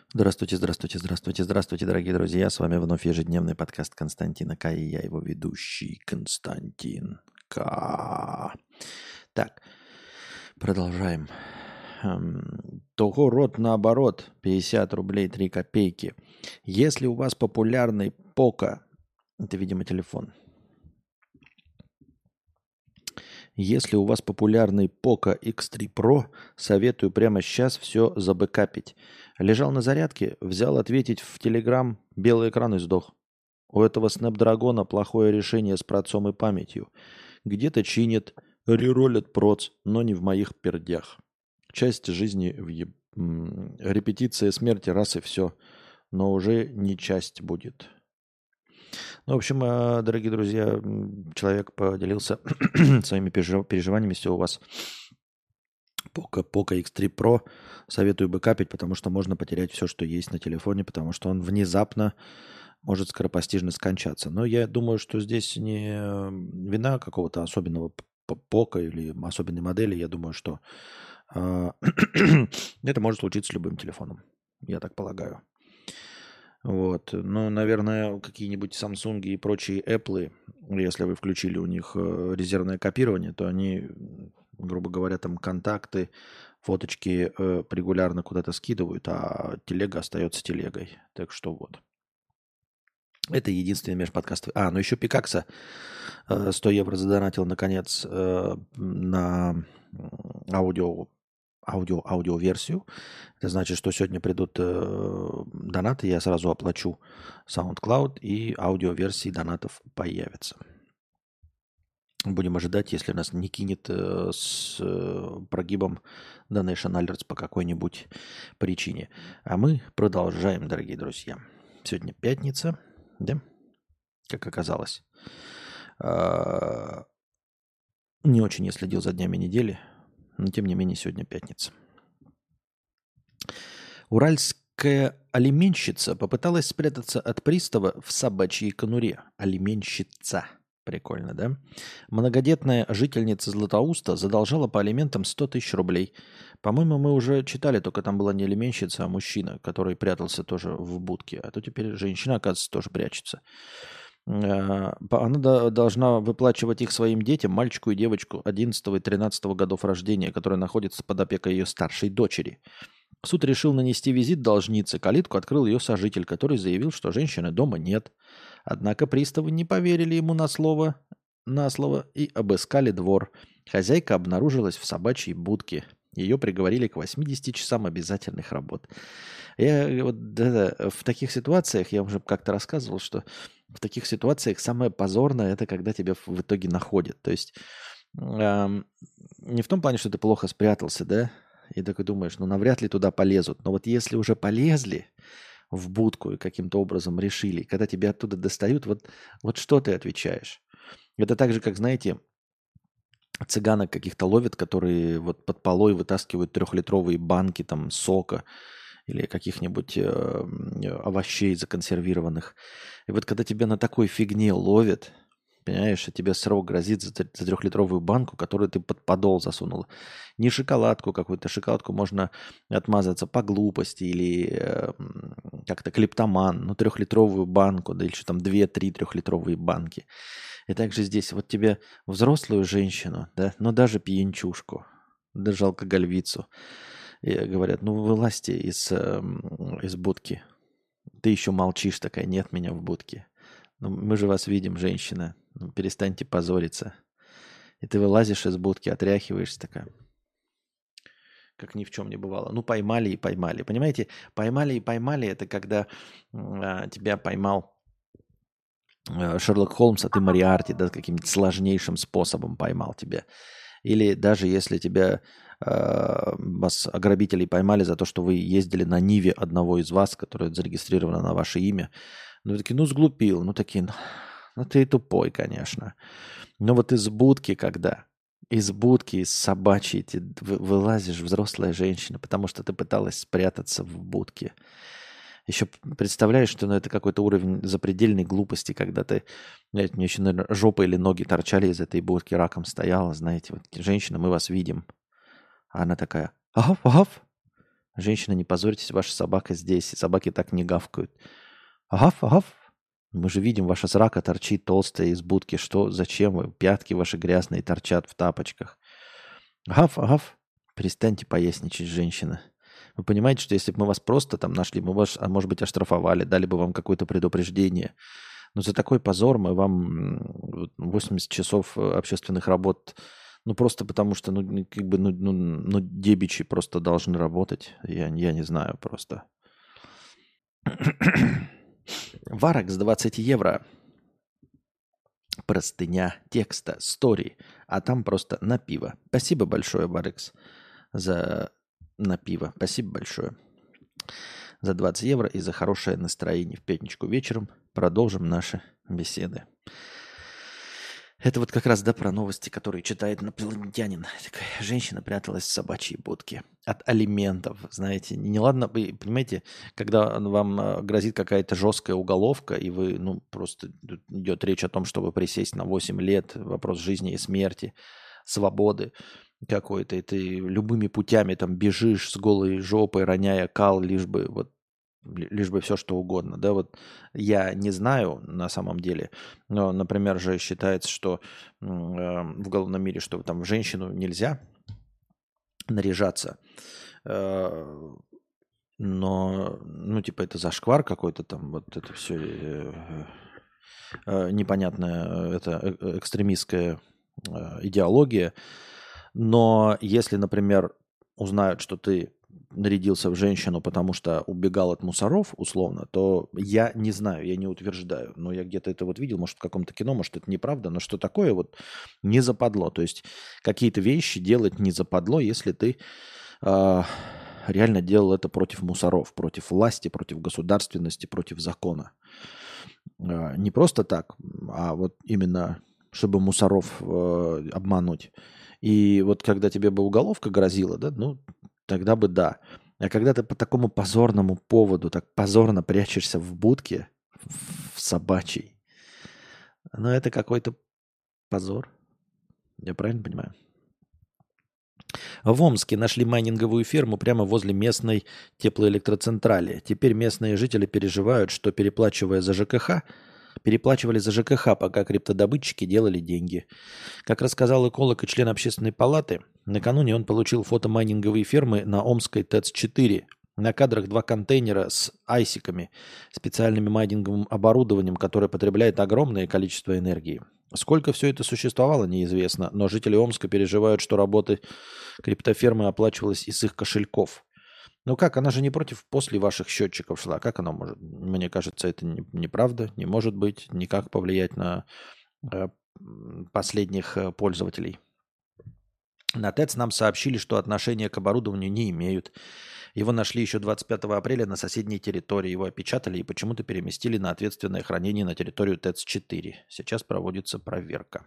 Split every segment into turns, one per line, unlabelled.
Здравствуйте, здравствуйте, здравствуйте, здравствуйте, дорогие друзья. С вами вновь ежедневный подкаст Константина К. И я его ведущий Константин К. Так, продолжаем. Того рот наоборот, 50 рублей 3 копейки. Если у вас популярный Поко, это, видимо, телефон. Если у вас популярный Poco X3 Pro, советую прямо сейчас все забэкапить. Лежал на зарядке, взял ответить в Telegram, белый экран и сдох. У этого Snapdragon плохое решение с процом и памятью. Где-то чинит, реролит проц, но не в моих пердях. Часть жизни репетиция смерти, раз и все. Но уже не часть будет. Ну, в общем, дорогие друзья, человек поделился своими переживаниями, если у вас Poco X3 Pro. Советую бэкапить, потому что можно потерять все, что есть на телефоне, потому что он внезапно может скоропостижно скончаться. Но я думаю, что здесь не вина какого-то особенного Poco или особенной модели. Я думаю, что это может случиться с любым телефоном. Я так полагаю. Вот. Ну, наверное, какие-нибудь Samsung и прочие Apple, если вы включили у них резервное копирование, то они, грубо говоря, там контакты, фоточки регулярно куда-то скидывают, а телега остается телегой. Так что вот. Это единственный межподкаст. Ну еще Пикакса 100 евро задонатил, наконец, на аудиоверсию. Это значит, что сегодня придут донаты, я сразу оплачу SoundCloud, и аудиоверсии донатов появятся. Будем ожидать, если нас не кинет с прогибом Donation Alerts по какой-нибудь причине. А мы продолжаем, дорогие друзья. Сегодня пятница, да? Как оказалось. Не очень я следил за днями недели, но тем не менее сегодня пятница. Уральская алименщица попыталась спрятаться от пристава в собачьей конуре. Алименщица. Прикольно, да? Многодетная жительница Златоуста задолжала по алиментам 100 тысяч рублей. По-моему, мы уже читали, только там была не алименщица, а мужчина, который прятался тоже в будке. А то теперь женщина, оказывается, тоже прячется. Она должна выплачивать их своим детям, мальчику и девочку 11 и 13 годов рождения, которые находятся под опекой ее старшей дочери. Суд решил нанести визит должнице. Калитку открыл ее сожитель, который заявил, что женщины дома нет. Однако приставы не поверили ему на слово и обыскали двор. Хозяйка обнаружилась в собачьей будке. Ее приговорили к 80 часам обязательных работ. В таких ситуациях, я уже как-то рассказывал, что в таких ситуациях самое позорное – это когда тебя в итоге находят. То есть не в том плане, что ты плохо спрятался, да, и такой думаешь, навряд ли туда полезут. Но вот если уже полезли в будку и каким-то образом решили, когда тебя оттуда достают, вот что ты отвечаешь? Это так же, как, знаете, цыганок каких-то ловят, которые вот под полой вытаскивают 3-литровые банки там сока или каких-нибудь овощей законсервированных. И вот когда тебя на такой фигне ловят, понимаешь, тебе срок грозит за 3-литровую банку, которую ты под подол засунул. Не шоколадку какую-то. Шоколадку можно отмазаться по глупости или как-то клептоман. Но 3-литровую банку, да или что там 2-3 3-литровые банки. И также здесь вот тебе взрослую женщину, да, но даже пьянчушку, даже алкогольвицу. И говорят, вылазьте из будки. Ты еще молчишь такая, нет меня в будке. Мы же вас видим, женщина. Перестаньте позориться. И ты вылазишь из будки, отряхиваешься такая. Как ни в чем не бывало. Поймали и поймали. Понимаете, поймали и поймали, это когда тебя поймал Шерлок Холмс, а ты Мориарти, да, каким-нибудь сложнейшим способом поймал тебя. Или даже если тебя вас ограбители поймали за то, что вы ездили на Ниве одного из вас, которое зарегистрировано на ваше имя. Вы такие, сглупил. Ты тупой, конечно. Но вот из будки, когда из будки, из собачьей ты вылазишь, взрослая женщина, потому что ты пыталась спрятаться в будке. Еще представляешь, что это какой-то уровень запредельной глупости, когда ты, знаете, мне еще, наверное, жопа или ноги торчали из этой будки, раком стояла, знаете, вот, женщина, мы вас видим. А она такая, аф. Женщина, не позорьтесь, ваша собака здесь. Собаки так не гавкают. Агав, агав. Мы же видим, ваша срака торчит толстая из будки. Что, зачем вы? Пятки ваши грязные торчат в тапочках. Агав, агав. Перестаньте поясничать, женщина. Вы понимаете, что если бы мы вас просто там нашли, мы вас, может быть, оштрафовали, дали бы вам какое-то предупреждение. Но за такой позор мы вам 80 часов общественных работ, ну просто потому что, как бы, дебичи просто должны работать. Я не знаю просто. Варакс 20 евро. Простыня текста, стори, а там просто на пиво. Спасибо большое, Варекс, за на пиво. Спасибо большое за 20 евро и за хорошее настроение в пятничку вечером. Продолжим наши беседы. Это вот как раз, да, про новости, которые читает инопланетянин. Такая женщина пряталась в собачьей будке от алиментов, знаете. Неладно, вы понимаете, когда вам грозит какая-то жесткая уголовка, и вы, просто идет речь о том, чтобы присесть на 8 лет, вопрос жизни и смерти, свободы какой-то, и ты любыми путями там бежишь с голой жопой, роняя кал, лишь бы все что угодно. Да, вот я не знаю на самом деле, но, например, же считается, что в уголовном мире, что там в женщину нельзя наряжаться, но, типа, это зашквар какой-то там, вот это все непонятная, это экстремистская идеология. Но если, например, узнают, что ты нарядился в женщину, потому что убегал от мусоров, условно, то я не знаю, я не утверждаю. Но я где-то это вот видел, может, в каком-то кино, может, это неправда, но что такое вот не западло. То есть какие-то вещи делать не западло, если ты реально делал это против мусоров, против власти, против государственности, против закона. Не просто так, а вот именно чтобы мусоров обмануть. И вот когда тебе бы уголовка грозила, да, тогда бы да. А когда ты по такому позорному поводу так позорно прячешься в будке, в собачьей, это какой-то позор. Я правильно понимаю? В Омске нашли майнинговую ферму прямо возле местной теплоэлектроцентрали. Теперь местные жители переживают, что переплачивали за ЖКХ, пока криптодобытчики делали деньги. Как рассказал эколог и член общественной палаты, накануне он получил фото майнинговой фермы на Омской ТЭЦ-4. На кадрах 2 контейнера с айсиками, специальным майнинговым оборудованием, которое потребляет огромное количество энергии. Сколько все это существовало, неизвестно, но жители Омска переживают, что работа криптофермы оплачивалась из их кошельков. Как, она же не против после ваших счетчиков шла. Как она может? Мне кажется, это неправда, не может быть, никак повлиять на последних пользователей. На ТЭЦ нам сообщили, что отношения к оборудованию не имеют. Его нашли еще 25 апреля на соседней территории. Его опечатали и почему-то переместили на ответственное хранение на территорию ТЭЦ-4. Сейчас проводится проверка.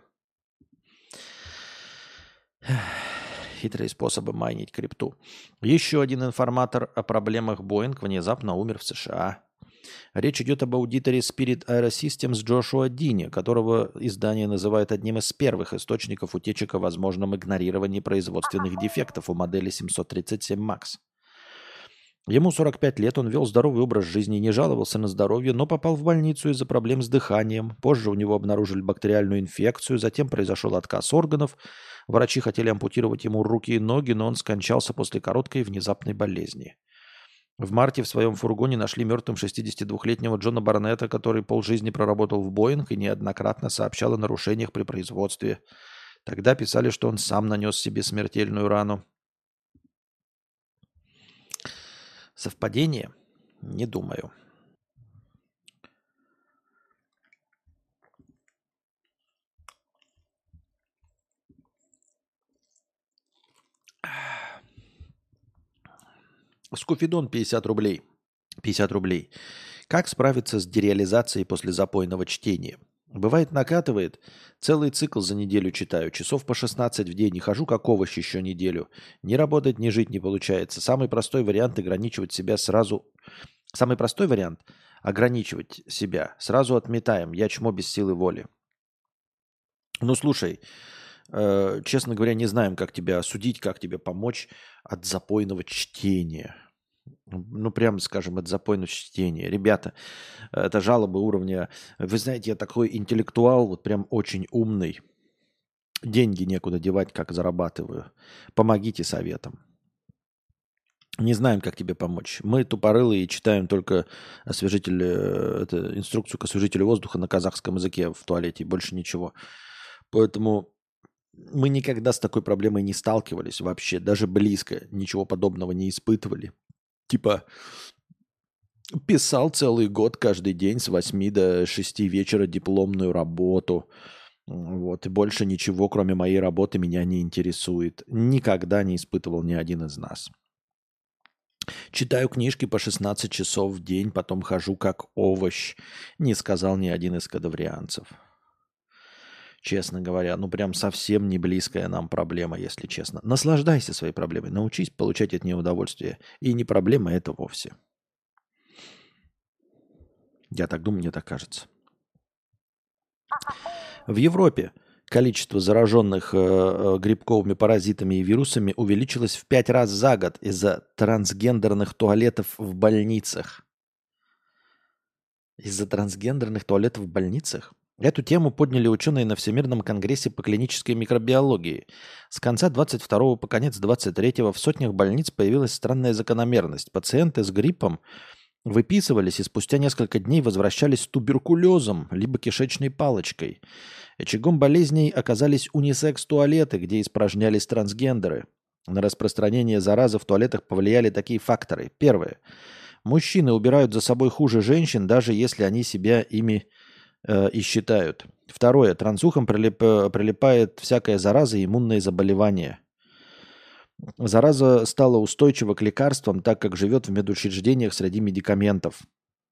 Хитрые способы майнить крипту. Еще один информатор о проблемах Boeing внезапно умер в США. Речь идет об аудиторе Spirit Aerosystems Джошуа Дини, которого издание называет одним из первых источников утечек о возможном игнорировании производственных дефектов у модели 737 MAX. Ему 45 лет, он вел здоровый образ жизни, не жаловался на здоровье, но попал в больницу из-за проблем с дыханием. Позже у него обнаружили бактериальную инфекцию, затем произошел отказ органов. Врачи хотели ампутировать ему руки и ноги, но он скончался после короткой внезапной болезни. В марте в своем фургоне нашли мертвым 62-летнего Джона Барнетта, который полжизни проработал в Боинг и неоднократно сообщал о нарушениях при производстве. Тогда писали, что он сам нанес себе смертельную рану. Совпадение? Не думаю. Скуфидон 50 рублей. 50 рублей. Как справиться с дереализацией после запойного чтения? Бывает, накатывает. Целый цикл за неделю читаю. Часов по 16 в день. Не хожу как овощ еще неделю. Ни работать, ни жить не получается. Самый простой вариант ограничивать себя сразу. Самый простой вариант ограничивать себя. Сразу отметаем. Я чмо без силы воли. Слушай, честно говоря, не знаем, как тебя осудить, как тебе помочь от запойного чтения. Ну, прямо скажем, это запойное чтение. Ребята, это жалобы уровня... Вы знаете, я такой интеллектуал, вот прям очень умный. Деньги некуда девать, как зарабатываю. Помогите советом. Не знаем, как тебе помочь. Мы тупорылые и читаем только освежитель, это, инструкцию к освежителю воздуха на казахском языке в туалете и больше ничего. Поэтому мы никогда с такой проблемой не сталкивались вообще, даже близко ничего подобного не испытывали. Типа писал целый год каждый день с 8 до 6 вечера дипломную работу. Вот, и больше ничего, кроме моей работы, меня не интересует. Никогда не испытывал ни один из нас. Читаю книжки по 16 часов в день, потом хожу как овощ, не сказал ни один из кадаврианцев. Честно говоря, ну прям совсем не близкая нам проблема, если честно. Наслаждайся своей проблемой, научись получать от нее удовольствие. И не проблема это вовсе. Я так думаю, мне так кажется. В Европе количество зараженных грибковыми паразитами и вирусами увеличилось в 5 раз за год из-за трансгендерных туалетов в больницах. Из-за трансгендерных туалетов в больницах? Эту тему подняли ученые на Всемирном конгрессе по клинической микробиологии. С конца 22 по конец 23 в сотнях больниц появилась странная закономерность. Пациенты с гриппом выписывались и спустя несколько дней возвращались с туберкулезом, либо кишечной палочкой. Очагом болезней оказались унисекс-туалеты, где испражнялись трансгендеры. На распространение заразы в туалетах повлияли такие факторы. Первое. Мужчины убирают за собой хуже женщин, даже если они себя ими и считают. Второе. Трансухам прилипает всякая зараза и иммунные заболевания. Зараза стала устойчива к лекарствам, так как живет в медучреждениях среди медикаментов.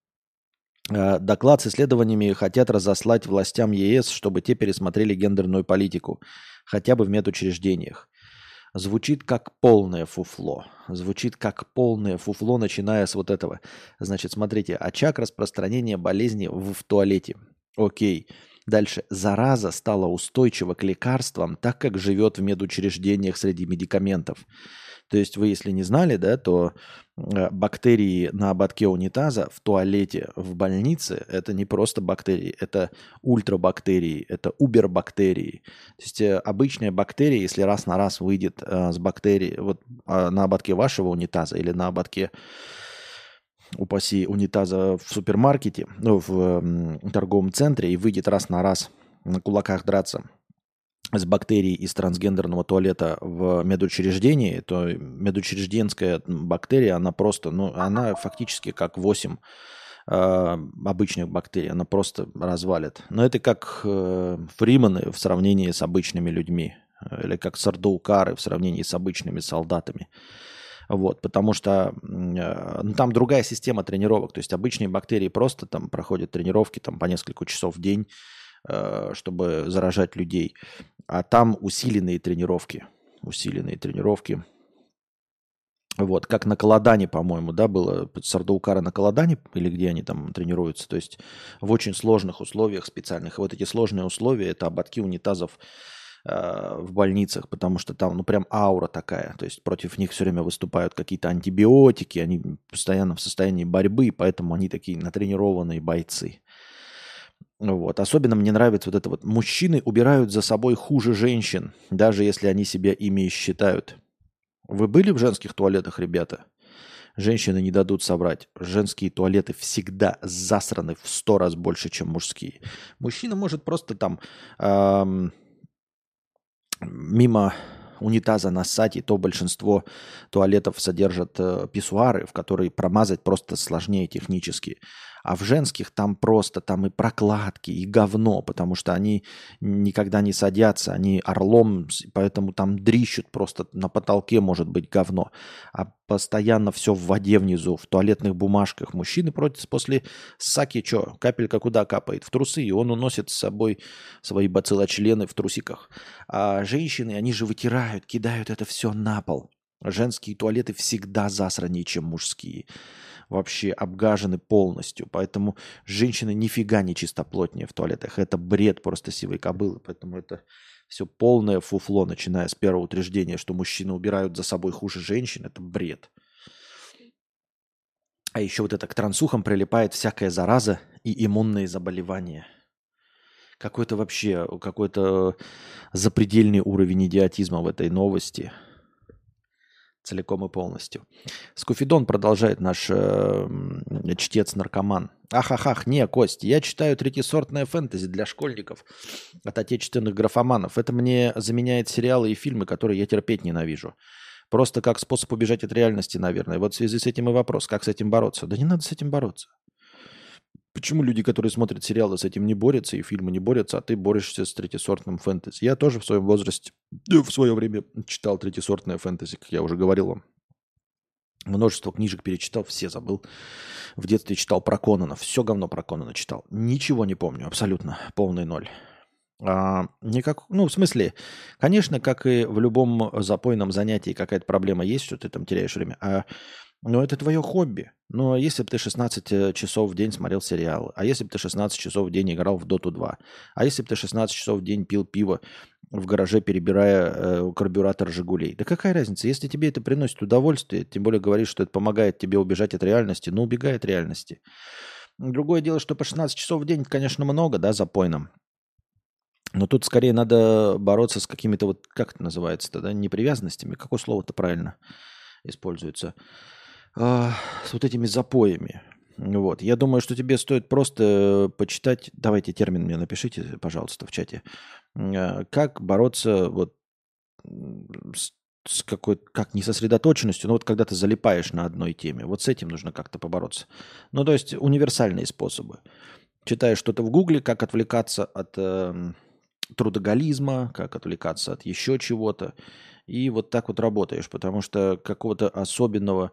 Доклад с исследованиями хотят разослать властям ЕС, чтобы те пересмотрели гендерную политику, хотя бы в медучреждениях. Звучит как полное фуфло. Звучит как полное фуфло, начиная с вот этого. Значит, смотрите, очаг распространения болезни в туалете. Окей. Дальше. Зараза стала устойчива к лекарствам, так как живет в медучреждениях среди медикаментов. То есть вы, если не знали, да, то бактерии на ободке унитаза в туалете в больнице – это не просто бактерии, это ультрабактерии, это убербактерии. То есть обычная бактерия, если раз на раз выйдет с бактерии вот, на ободке вашего унитаза или на ободке, упаси, унитаза в супермаркете, ну, в торговом центре и выйдет раз на раз на кулаках драться с бактерией из трансгендерного туалета в медучреждении, то медучрежденская бактерия, она просто, ну, она фактически как 8 обычных бактерий, она просто развалит. Но это как фриманы в сравнении с обычными людьми, или как сардаукары в сравнении с обычными солдатами. Вот, потому что ну, там другая система тренировок. То есть обычные бактерии просто там проходят тренировки там, по несколько часов в день, чтобы заражать людей. А там усиленные тренировки. Усиленные тренировки. Вот, как на Каладане, по-моему, да, было сардаукара на Каладане, или где они там тренируются. То есть в очень сложных условиях специальных. И вот эти сложные условия – это ободки унитазов в больницах, потому что там, ну, прям аура такая. То есть против них все время выступают какие-то антибиотики, они постоянно в состоянии борьбы, поэтому они такие натренированные бойцы. Вот. Особенно мне нравится вот это вот. Мужчины убирают за собой хуже женщин, даже если они себя ими и считают. Вы были в женских туалетах, ребята? Женщины не дадут соврать. Женские туалеты всегда засраны в 100 раз больше, чем мужские. Мужчина может просто там мимо унитаза нассать, и то большинство туалетов содержат писсуары, в которые промазать просто сложнее технически. А в женских там просто, там и прокладки, и говно, потому что они никогда не садятся, они орлом, поэтому там дрищут просто, на потолке может быть говно. А постоянно все в воде внизу, в туалетных бумажках. Мужчины после саки, что, капелька куда капает? В трусы, и он уносит с собой свои бациллочлены в трусиках. А женщины, они же вытирают, кидают это все на пол. Женские туалеты всегда засраннее, чем мужские. Вообще обгажены полностью. Поэтому женщины нифига не чистоплотнее в туалетах. Это бред просто сивой кобылы. Поэтому это все полное фуфло, начиная с первого утверждения, что мужчины убирают за собой хуже женщин. Это бред. А еще вот это к трансухам прилипает всякая зараза и иммунные заболевания. Какой-то запредельный уровень идиотизма в этой новости. Целиком и полностью. Скуфидон продолжает наш чтец-наркоман. Ахахах, не, Кость, я читаю третьесортное фэнтези для школьников от отечественных графоманов. Это мне заменяет сериалы и фильмы, которые я терпеть ненавижу. Просто как способ убежать от реальности, наверное. Вот в связи с этим и вопрос, как с этим бороться? Да не надо с этим бороться. Почему люди, которые смотрят сериалы, с этим не борются, и фильмы не борются, а ты борешься с третьесортным фэнтези? Я тоже в своем возрасте, в свое время читал третьесортное фэнтези, как я уже говорил вам. Множество книжек перечитал, все забыл. В детстве читал про Конана, все говно про Конана читал. Ничего не помню, абсолютно, полный ноль. В смысле, конечно, как и в любом запойном занятии какая-то проблема есть, что ты там теряешь время. Но это твое хобби. Но если бы ты 16 часов в день смотрел сериал, а если бы ты 16 часов в день играл в Доту 2, а если бы ты 16 часов в день пил пиво в гараже, перебирая карбюратор «Жигулей». Да какая разница? Если тебе это приносит удовольствие, тем более говоришь, что это помогает тебе убежать от реальности, ну убегай от реальности. Другое дело, что по 16 часов в день, конечно, много, да, запойном. Но тут скорее надо бороться с какими-то вот, как это называется-то, да, непривязанностями. Какое слово-то правильно используется? С вот этими запоями. Вот. Я думаю, что тебе стоит просто почитать, давайте термин мне напишите, пожалуйста, в чате, как бороться вот с какой-то, как не сосредоточенностью, но вот когда ты залипаешь на одной теме, вот с этим нужно как-то побороться. Ну, то есть универсальные способы. Читаешь что-то в Гугле, как отвлекаться от трудоголизма, как отвлекаться от еще чего-то. И вот так вот работаешь, потому что какого-то особенного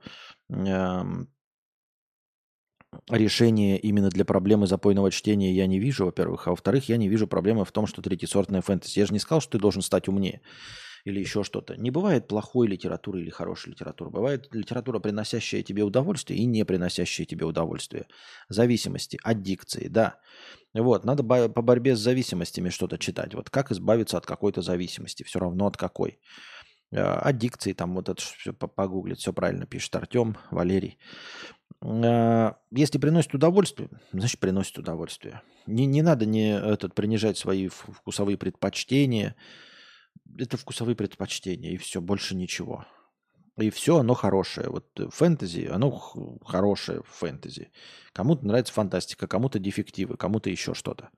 решения именно для проблемы запойного чтения я не вижу, во-первых. А во-вторых, я не вижу проблемы в том, что третьесортная фэнтези. Я же не сказал, что ты должен стать умнее или еще что-то. Не бывает плохой литературы или хорошей литературы. Бывает литература, приносящая тебе удовольствие, и не приносящая тебе удовольствие. Зависимости, аддикции, да. Вот, надо по борьбе с зависимостями что-то читать. Вот как избавиться от какой-то зависимости, все равно от какой. Аддикции, там вот это все погуглить, все правильно пишет Артем, Валерий. Если приносит удовольствие, значит приносит удовольствие. Не надо принижать свои вкусовые предпочтения. Это вкусовые предпочтения, и все, больше ничего. И все, оно хорошее. Вот фэнтези, оно хорошее фэнтези. Кому-то нравится фантастика, кому-то дефективы, кому-то еще что-то.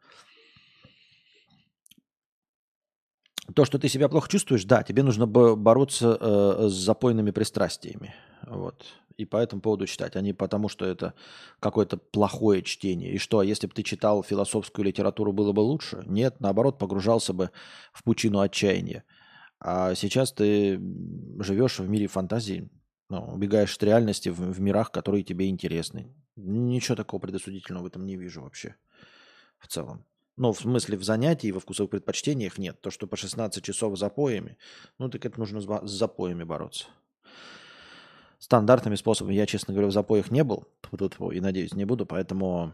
То, что ты себя плохо чувствуешь, да, тебе нужно бороться с запойными пристрастиями. Вот. И по этому поводу читать, а не потому, что это какое-то плохое чтение. И что, если бы ты читал философскую литературу, было бы лучше? Нет, наоборот, погружался бы в пучину отчаяния. А сейчас ты живешь в мире фантазии, убегаешь от реальности в мирах, которые тебе интересны. Ничего такого предосудительного в этом не вижу вообще в целом. Ну, в смысле, в занятии, во вкусовых предпочтениях нет. То, что по 16 часов с запоями, так это нужно с запоями бороться. Стандартными способами. Я, честно говоря, в запоях не был. И, надеюсь, не буду. Поэтому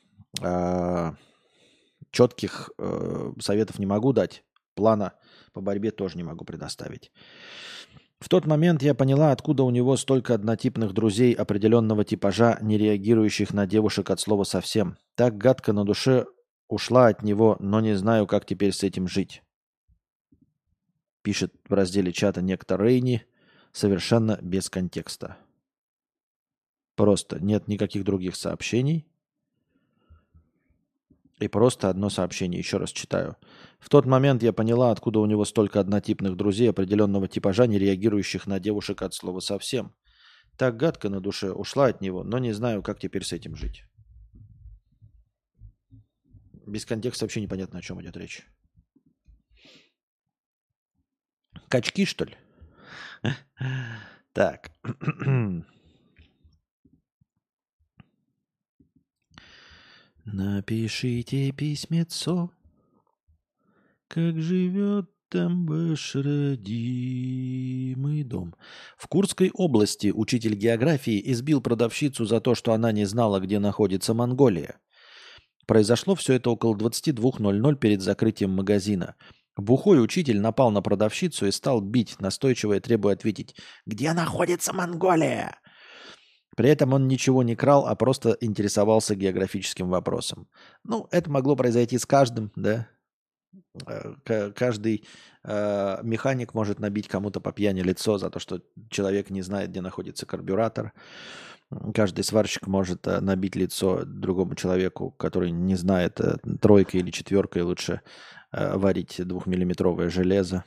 четких советов не могу дать. Плана по борьбе тоже не могу предоставить. В тот момент я поняла, откуда у него столько однотипных друзей определенного типажа, не реагирующих на девушек от слова совсем. Так гадко на душе ушла от него, но не знаю, как теперь с этим жить. Пишет в разделе чата некто Рейни, совершенно без контекста. Просто нет никаких других сообщений. И просто одно сообщение. Еще раз читаю. В тот момент я поняла, откуда у него столько однотипных друзей определенного типажа, не реагирующих на девушек от слова совсем. Так гадко на душе ушла от него, но не знаю, как теперь с этим жить. Без контекста вообще непонятно, о чем идет речь. Качки, что ли? Так. Напишите письмецо, как живет там ваш родимый дом. В Курской области учитель географии избил продавщицу за то, что она не знала, где находится Монголия. Произошло все это около 22:00 перед закрытием магазина. Бухой учитель напал на продавщицу и стал бить, настойчиво и требуя ответить: «Где находится Монголия?» При этом он ничего не крал, а просто интересовался географическим вопросом. Ну, это могло произойти с каждым, да. Каждый механик может набить кому-то по пьяни лицо за то, что человек не знает, где находится карбюратор. Каждый сварщик может набить лицо другому человеку, который не знает, тройкой или четверкой лучше варить 2-миллиметровое железо.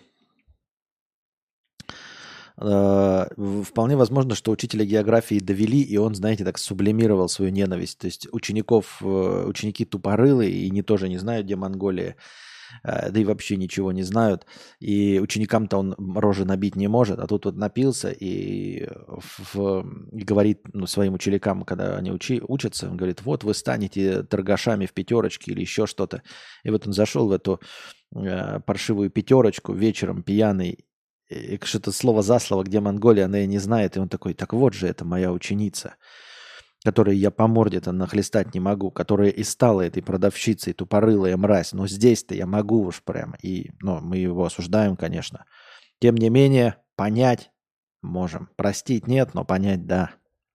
Вполне возможно, что учителя географии довели, и он, знаете, так сублимировал свою ненависть. То есть ученики тупорылые и не тоже не знают, где Монголия, да и вообще ничего не знают. И ученикам-то он рожи набить не может, а тут вот напился и говорит своим ученикам, когда они учатся, он говорит, вот вы станете торгашами в пятерочке или еще что-то. И вот он зашел в эту паршивую пятерочку вечером пьяный, и что-то слово за слово, где Монголия, она и не знает. И он такой, так вот же это моя ученица, которой я по морде-то нахлестать не могу, которая и стала этой продавщицей, тупорылая мразь. Но здесь-то я могу уж прямо. И мы его осуждаем, конечно. Тем не менее, понять можем. Простить нет, но понять да.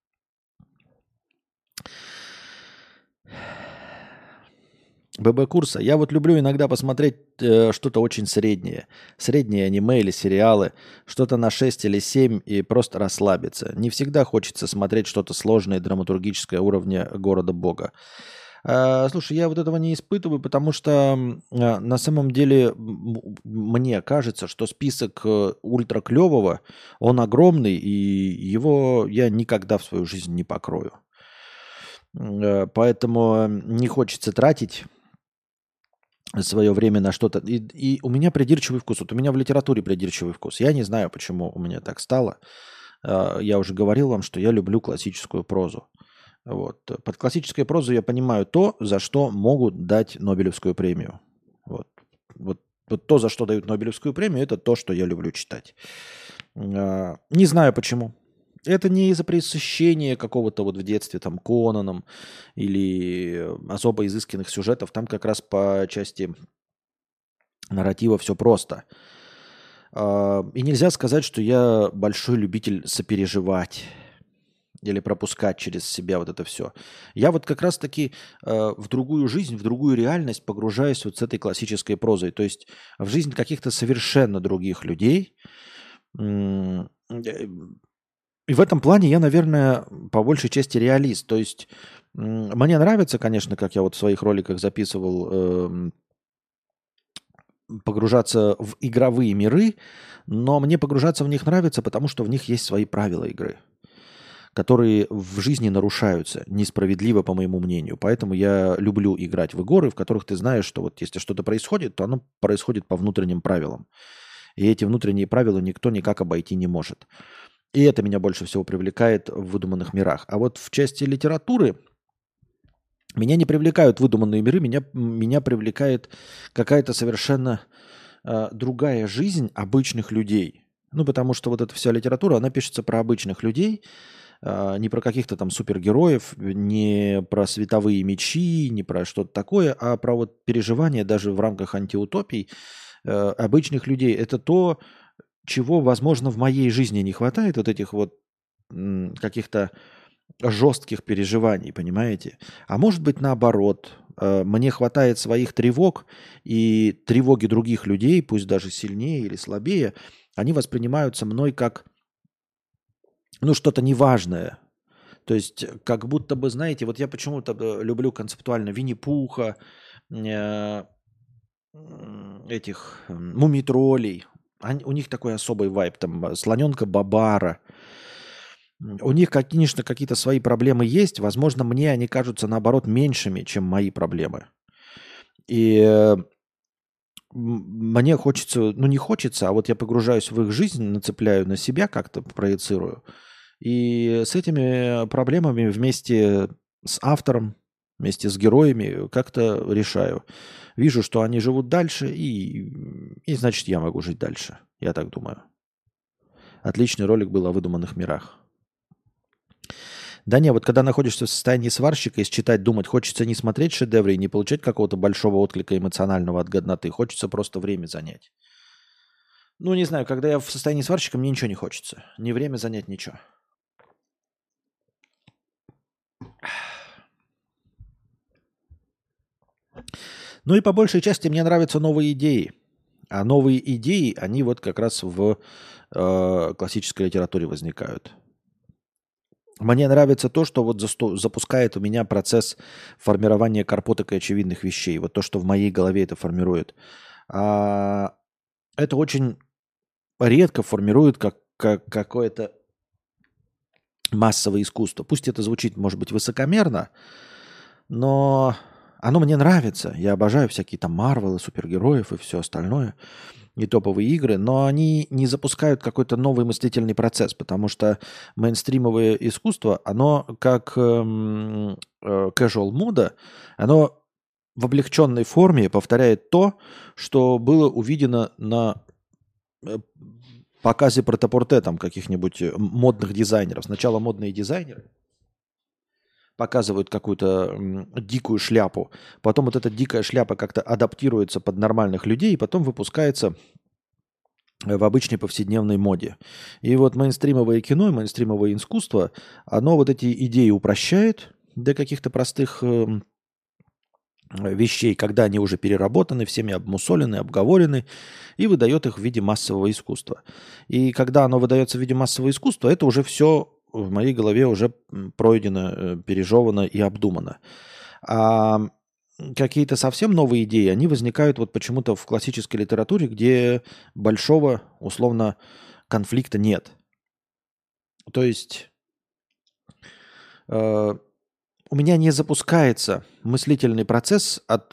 ББ курса. Я вот люблю иногда посмотреть что-то очень среднее. Средние аниме или сериалы. Что-то на 6 или 7 и просто расслабиться. Не всегда хочется смотреть что-то сложное, драматургическое уровня города бога. Слушай, я вот этого не испытываю, потому что на самом деле мне кажется, что список ультра клевого, он огромный, и его я никогда в свою жизнь не покрою. Поэтому не хочется тратить свое время на что-то. И у меня придирчивый вкус. Вот у меня в литературе придирчивый вкус. Я не знаю, почему у меня так стало. Я уже говорил вам, что я люблю классическую прозу. Вот. Под классической прозой я понимаю то, за что могут дать Нобелевскую премию. Вот то, за что дают Нобелевскую премию, это то, что я люблю читать. Не знаю почему. Это не из-за пресыщения какого-то вот в детстве там Конаном или особо изысканных сюжетов. Там как раз по части нарратива все просто. И нельзя сказать, что я большой любитель сопереживать или пропускать через себя вот это все. Я вот как раз-таки в другую жизнь, в другую реальность погружаюсь вот с этой классической прозой. То есть в жизнь каких-то совершенно других людей. И в этом плане я, наверное, по большей части реалист. То есть мне нравится, конечно, как я вот в своих роликах записывал, погружаться в игровые миры, но мне погружаться в них нравится, потому что в них есть свои правила игры, которые в жизни нарушаются несправедливо, по моему мнению. Поэтому я люблю играть в игры, в которых ты знаешь, что вот если что-то происходит, то оно происходит по внутренним правилам. И эти внутренние правила никто никак обойти не может. И это меня больше всего привлекает в выдуманных мирах. А вот в части литературы меня не привлекают выдуманные миры, меня привлекает какая-то совершенно другая жизнь обычных людей. Ну, потому что вот эта вся литература, она пишется про обычных людей, не про каких-то там супергероев, не про световые мечи, не про что-то такое, а про вот переживания даже в рамках антиутопий обычных людей. Это то, чего, возможно, в моей жизни не хватает, вот этих вот каких-то жестких переживаний, понимаете? А может быть, наоборот, мне хватает своих тревог, и тревоги других людей, пусть даже сильнее или слабее, они воспринимаются мной как, что-то неважное. То есть, как будто бы, знаете, вот я почему-то люблю концептуально Винни-Пуха, этих мумий-троллей. У них такой особый вайб, там, слоненка Бабара. У них, конечно, какие-то свои проблемы есть. Возможно, мне они кажутся, наоборот, меньшими, чем мои проблемы. И мне хочется, не хочется, а вот я погружаюсь в их жизнь, нацепляю на себя, как-то проецирую. И с этими проблемами вместе с автором, вместе с героями как-то решаю. Вижу, что они живут дальше, и значит, я могу жить дальше. Я так думаю. Отличный ролик был о выдуманных мирах. Да не, вот когда находишься в состоянии сварщика и считать, думать, хочется не смотреть шедевры и не получать какого-то большого отклика эмоционального от годноты, хочется просто время занять. Не знаю, когда я в состоянии сварщика, мне ничего не хочется. Ни время занять, ничего. Ну и по большей части мне нравятся новые идеи. А новые идеи, они вот как раз в классической литературе возникают. Мне нравится то, что вот запускает у меня процесс формирования карпоток и очевидных вещей. Вот то, что в моей голове это формирует. А это очень редко формирует как какое-то массовое искусство. Пусть это звучит, может быть, высокомерно, но оно мне нравится. Я обожаю всякие там Марвелы, супергероев и все остальное. И топовые игры, но они не запускают какой-то новый мыслительный процесс, потому что мейнстримовое искусство, оно как casual мода, оно в облегченной форме повторяет то, что было увидено на э, показе претапорте там каких-нибудь модных дизайнеров. Сначала модные дизайнеры показывают какую-то дикую шляпу, потом вот эта дикая шляпа как-то адаптируется под нормальных людей, и потом выпускается в обычной повседневной моде. И вот мейнстримовое кино, мейнстримовое искусство, оно вот эти идеи упрощает до каких-то простых вещей, когда они уже переработаны, всеми обмусолены, обговорены, и выдает их в виде массового искусства. И когда оно выдается в виде массового искусства, это уже все в моей голове уже пройдено, пережевано и обдумано. А какие-то совсем новые идеи, они возникают вот почему-то в классической литературе, где большого, условно, конфликта нет. То есть у меня не запускается мыслительный процесс от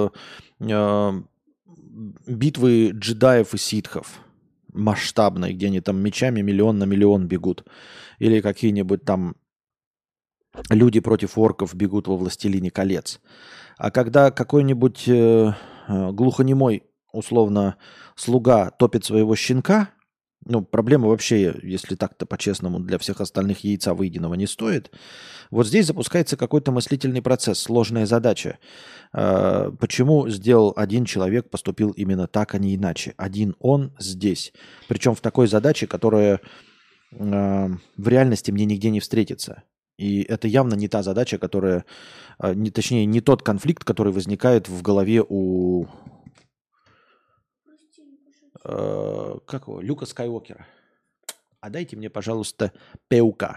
битвы джедаев и ситхов масштабной, где они там мечами миллион на миллион бегут. Или какие-нибудь там люди против орков бегут во «Властелине колец». А когда какой-нибудь глухонемой, условно, слуга топит своего щенка, ну, проблема вообще, если так-то по-честному, для всех остальных яйца выеденного не стоит. Вот здесь запускается какой-то мыслительный процесс, сложная задача. Почему сделал один человек, поступил именно так, а не иначе? Один он здесь. Причем в такой задаче, которая в реальности мне нигде не встретится. И это явно не та задача, которая, точнее, не тот конфликт, который возникает в голове у как его, Люка Скайуокера. А дайте мне, пожалуйста, паука.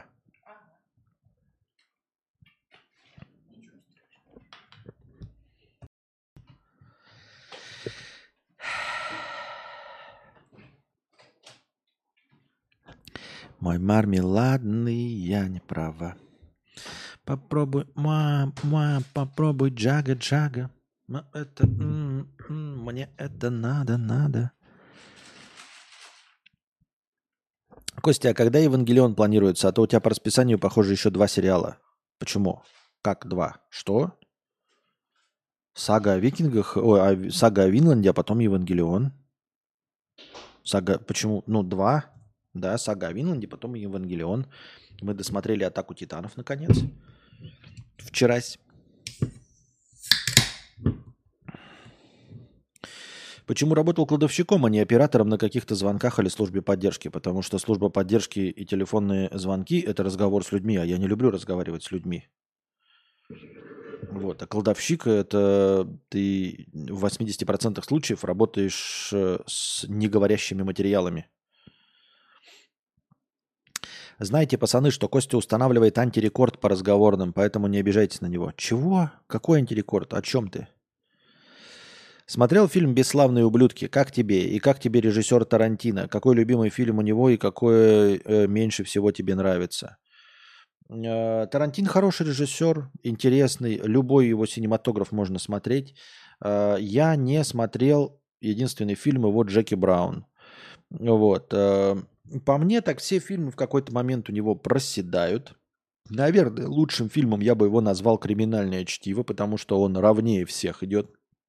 Мой мармеладный, я не права. Попробуй, попробуй джага-джага. Это, мне это надо. Костя, а когда «Евангелион» планируется? А то у тебя по расписанию, похоже, еще 2 сериала. Почему? Как 2? Что? Сага о викингах, сага о Винланде, а потом «Евангелион». Сага, почему? Ну, 2. Да, сага о Винланде, потом «Евангелион». Мы досмотрели «Атаку титанов» наконец. Вчерась. Почему работал кладовщиком, а не оператором на каких-то звонках или службе поддержки? Потому что служба поддержки и телефонные звонки – это разговор с людьми, а я не люблю разговаривать с людьми. Вот. А кладовщик – это ты в 80% случаев работаешь с неговорящими материалами. Знаете, пацаны, что Костя устанавливает антирекорд по разговорным, поэтому не обижайтесь на него. Чего? Какой антирекорд? О чем ты? Смотрел фильм «Бесславные ублюдки». Как тебе? И как тебе режиссер Тарантино? Какой любимый фильм у него и какой меньше всего тебе нравится? Тарантино хороший режиссер, интересный. Любой его синематограф можно смотреть. Я не смотрел единственный фильм его «Джеки Браун». Вот. По мне, так все фильмы в какой-то момент у него проседают. Наверное, лучшим фильмом я бы его назвал «Криминальное чтиво», потому что он ровнее всех идет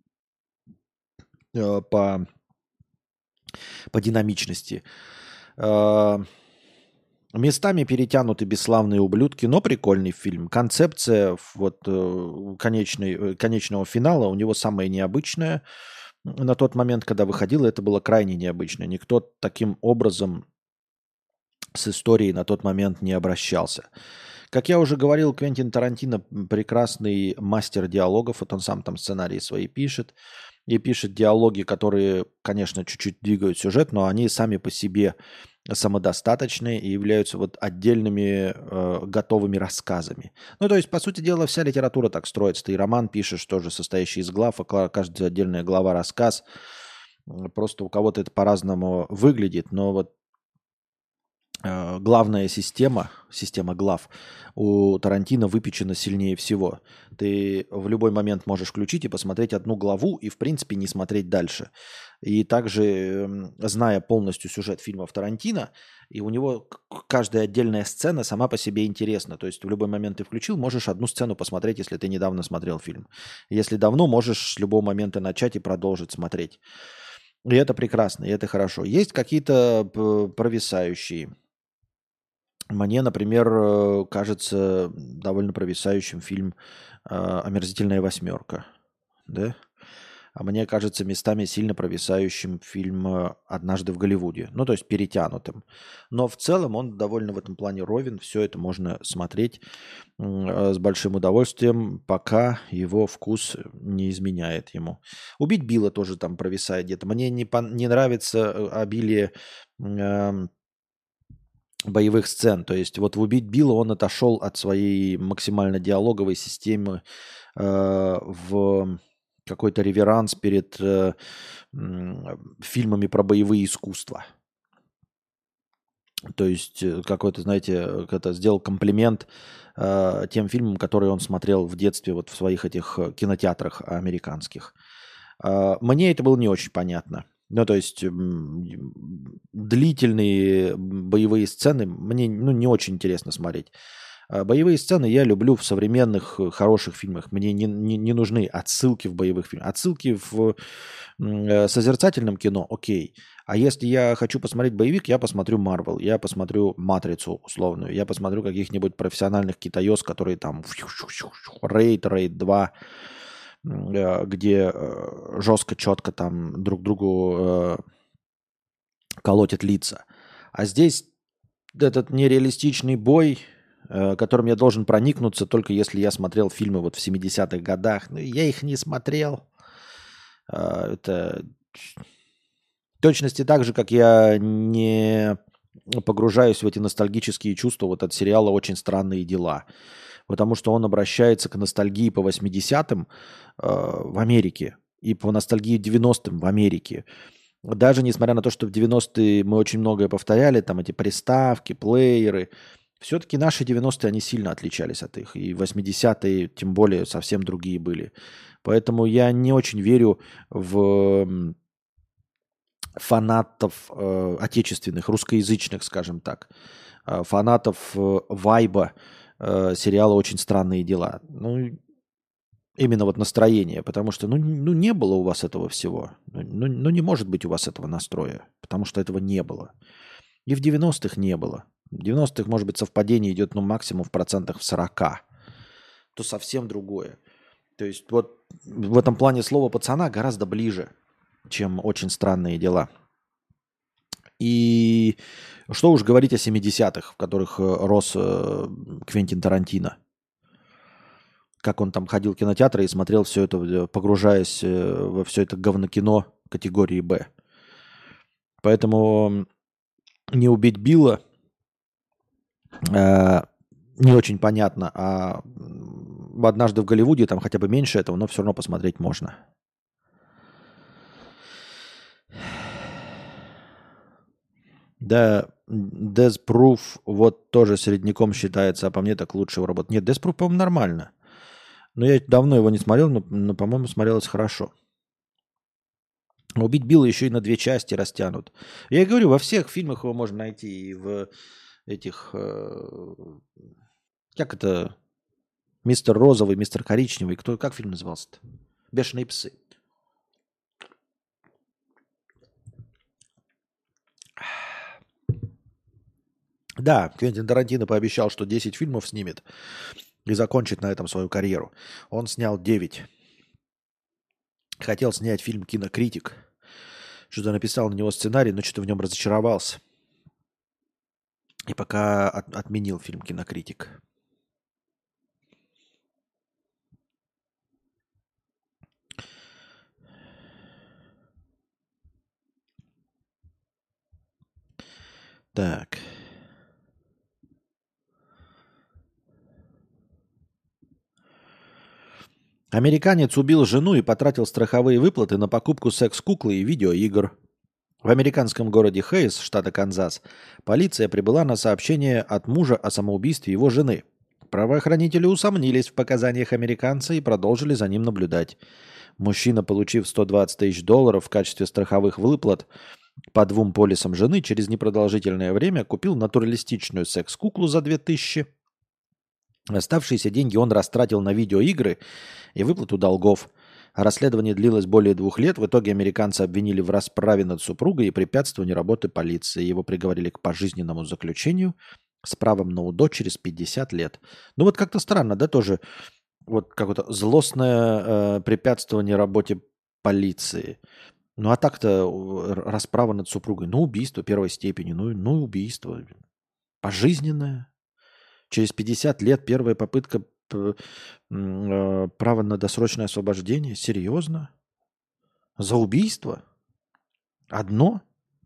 по динамичности. Местами перетянуты «Бесславные ублюдки», но прикольный фильм. Концепция вот, конечного финала у него самая необычная. На тот момент, когда выходило, это было крайне необычно. Никто таким образом с историей на тот момент не обращался. Как я уже говорил, Квентин Тарантино прекрасный мастер диалогов. Вот он сам там сценарии свои пишет. И пишет диалоги, которые, конечно, чуть-чуть двигают сюжет, но они сами по себе самодостаточные и являются вот отдельными готовыми рассказами. Ну, то есть, по сути дела, вся литература так строится. Ты и роман пишешь, тоже состоящий из глав, а каждая отдельная глава рассказ. Просто у кого-то это по-разному выглядит, но вот главная система, система глав у Тарантино выпечена сильнее всего. Ты в любой момент можешь включить и посмотреть одну главу и, в принципе, не смотреть дальше. И также, зная полностью сюжет фильмов Тарантино, и у него каждая отдельная сцена сама по себе интересна. То есть в любой момент ты включил, можешь одну сцену посмотреть, если ты недавно смотрел фильм. Если давно, можешь с любого момента начать и продолжить смотреть. И это прекрасно, и это хорошо. Есть какие-то провисающие. Мне, например, кажется довольно провисающим фильм «Омерзительная восьмерка». Да? А мне кажется местами сильно провисающим фильм «Однажды в Голливуде». Ну, то есть перетянутым. Но в целом он довольно в этом плане ровен. Все это можно смотреть с большим удовольствием, пока его вкус не изменяет ему. «Убить Билла» тоже там провисает где-то. Мне не нравится обилие боевых сцен. То есть вот в «Убить Билла» он отошел от своей максимально диалоговой системы в какой-то реверанс перед фильмами про боевые искусства. То есть какой-то, знаете, это сделал комплимент тем фильмам, которые он смотрел в детстве вот в своих этих кинотеатрах американских. Мне это было не очень понятно. Ну, то есть длительные боевые сцены мне не очень интересно смотреть. Боевые сцены я люблю в современных хороших фильмах. Мне не нужны отсылки в боевых фильмах. Отсылки в созерцательном кино, окей. А если я хочу посмотреть боевик, я посмотрю Марвел, я посмотрю «Матрицу» условную, я посмотрю каких-нибудь профессиональных китаёз, которые там Рейд 2, где жестко, четко там друг другу колотят лица. А здесь этот нереалистичный бой, которым я должен проникнуться, только если я смотрел фильмы вот в 70-х годах. Ну, я их не смотрел. Это в точности так же, как я не погружаюсь в эти ностальгические чувства вот от сериала «Очень странные дела». Потому что он обращается к ностальгии по 80-м в Америке и по ностальгии 90-м в Америке. Даже несмотря на то, что в 90-е мы очень многое повторяли, там эти приставки, плееры, все-таки наши 90-е, они сильно отличались от их. И 80-е, тем более, совсем другие были. Поэтому я не очень верю в фанатов отечественных, русскоязычных, скажем так, фанатов вайба сериала «Очень странные дела». Ну, именно вот настроение, потому что, не было у вас этого всего. Не может быть у вас этого настроя, потому что этого не было. И в 90-х не было. В 90-х, может быть, совпадение идет, максимум в процентах в 40. То совсем другое. То есть вот в этом плане слово «пацана» гораздо ближе, чем «Очень странные дела». И что уж говорить о 70-х, в которых рос Квентин Тарантино. Как он там ходил в кинотеатры и смотрел все это, погружаясь во все это говнокино категории «Б». Поэтому не убить Билла не очень понятно, а «Однажды в Голливуде» там хотя бы меньше этого, но все равно посмотреть можно. Да, Death Proof вот тоже средняком считается, а по мне так лучше его работа. Нет, Death Proof, по-моему, нормально. Но я давно его не смотрел, но по-моему, смотрелось хорошо. «Убить Билла» еще и на 2 части растянут. Я и говорю, во всех фильмах его можно найти. И в этих... как это? Мистер Розовый, Мистер Коричневый. Как фильм назывался-то? «Бешеные псы». Да, Квентин Тарантино пообещал, что 10 фильмов снимет и закончит на этом свою карьеру. Он снял 9. Хотел снять фильм «Кинокритик». Что-то написал на него сценарий, но что-то в нем разочаровался. И пока отменил фильм «Кинокритик». Так. Американец убил жену и потратил страховые выплаты на покупку секс-куклы и видеоигр. В американском городе Хейс, штата Канзас, полиция прибыла на сообщение от мужа о самоубийстве его жены. Правоохранители усомнились в показаниях американца и продолжили за ним наблюдать. Мужчина, получив 120 тысяч долларов в качестве страховых выплат по 2 полисам жены, через непродолжительное время купил натуралистичную секс-куклу за 2000. Оставшиеся деньги он растратил на видеоигры и выплату долгов. Расследование длилось более 2 лет. В итоге американца обвинили в расправе над супругой и препятствовании работы полиции. Его приговорили к пожизненному заключению с правом на УДО через 50 лет. Ну вот как-то странно, да, тоже вот какое-то злостное препятствование работе полиции. Ну а так-то расправа над супругой. Ну убийство первой степени, ну убийство. Пожизненное. Через 50 лет первая попытка права на досрочное освобождение. Серьезно? За убийство? Одно?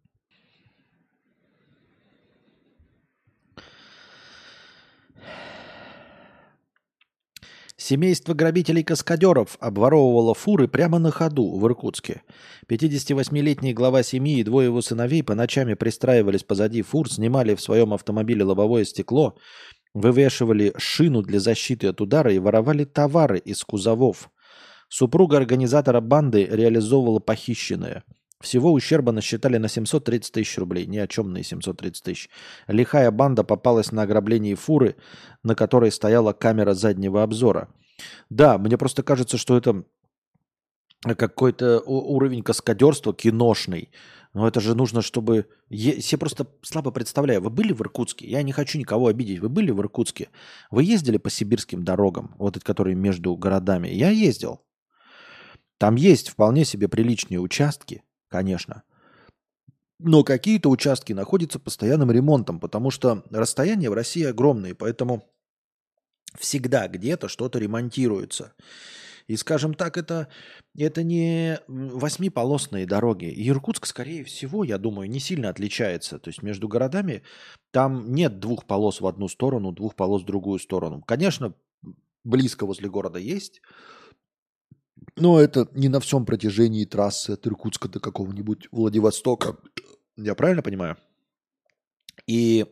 Семейство грабителей-каскадеров обворовывало фуры прямо на ходу в Иркутске. 58-летний глава семьи и двое его сыновей по ночам пристраивались позади фур, снимали в своем автомобиле лобовое стекло, вывешивали шину для защиты от удара и воровали товары из кузовов. Супруга организатора банды реализовывала похищенное. Всего ущерба насчитали на 730 тысяч рублей. Ни о чем на 730 тысяч. Лихая банда попалась на ограблении фуры, на которой стояла камера заднего обзора. Да, мне просто кажется, что это какой-то уровень каскадерства киношный. Но это же нужно, чтобы... Я себе просто слабо представляю. Вы были в Иркутске? Я не хочу никого обидеть. Вы были в Иркутске? Вы ездили по сибирским дорогам, вот эти, которые между городами? Я ездил. Там есть вполне себе приличные участки, конечно. Но какие-то участки находятся постоянным ремонтом, потому что расстояния в России огромные, поэтому всегда где-то что-то ремонтируется. И, скажем так, это не 8-полосные дороги. И Иркутск, скорее всего, я думаю, не сильно отличается. То есть между городами там нет 2 полос в одну сторону, 2 полос в другую сторону. Конечно, близко возле города есть, но это не на всем протяжении трассы от Иркутска до какого-нибудь Владивостока. Я правильно понимаю? И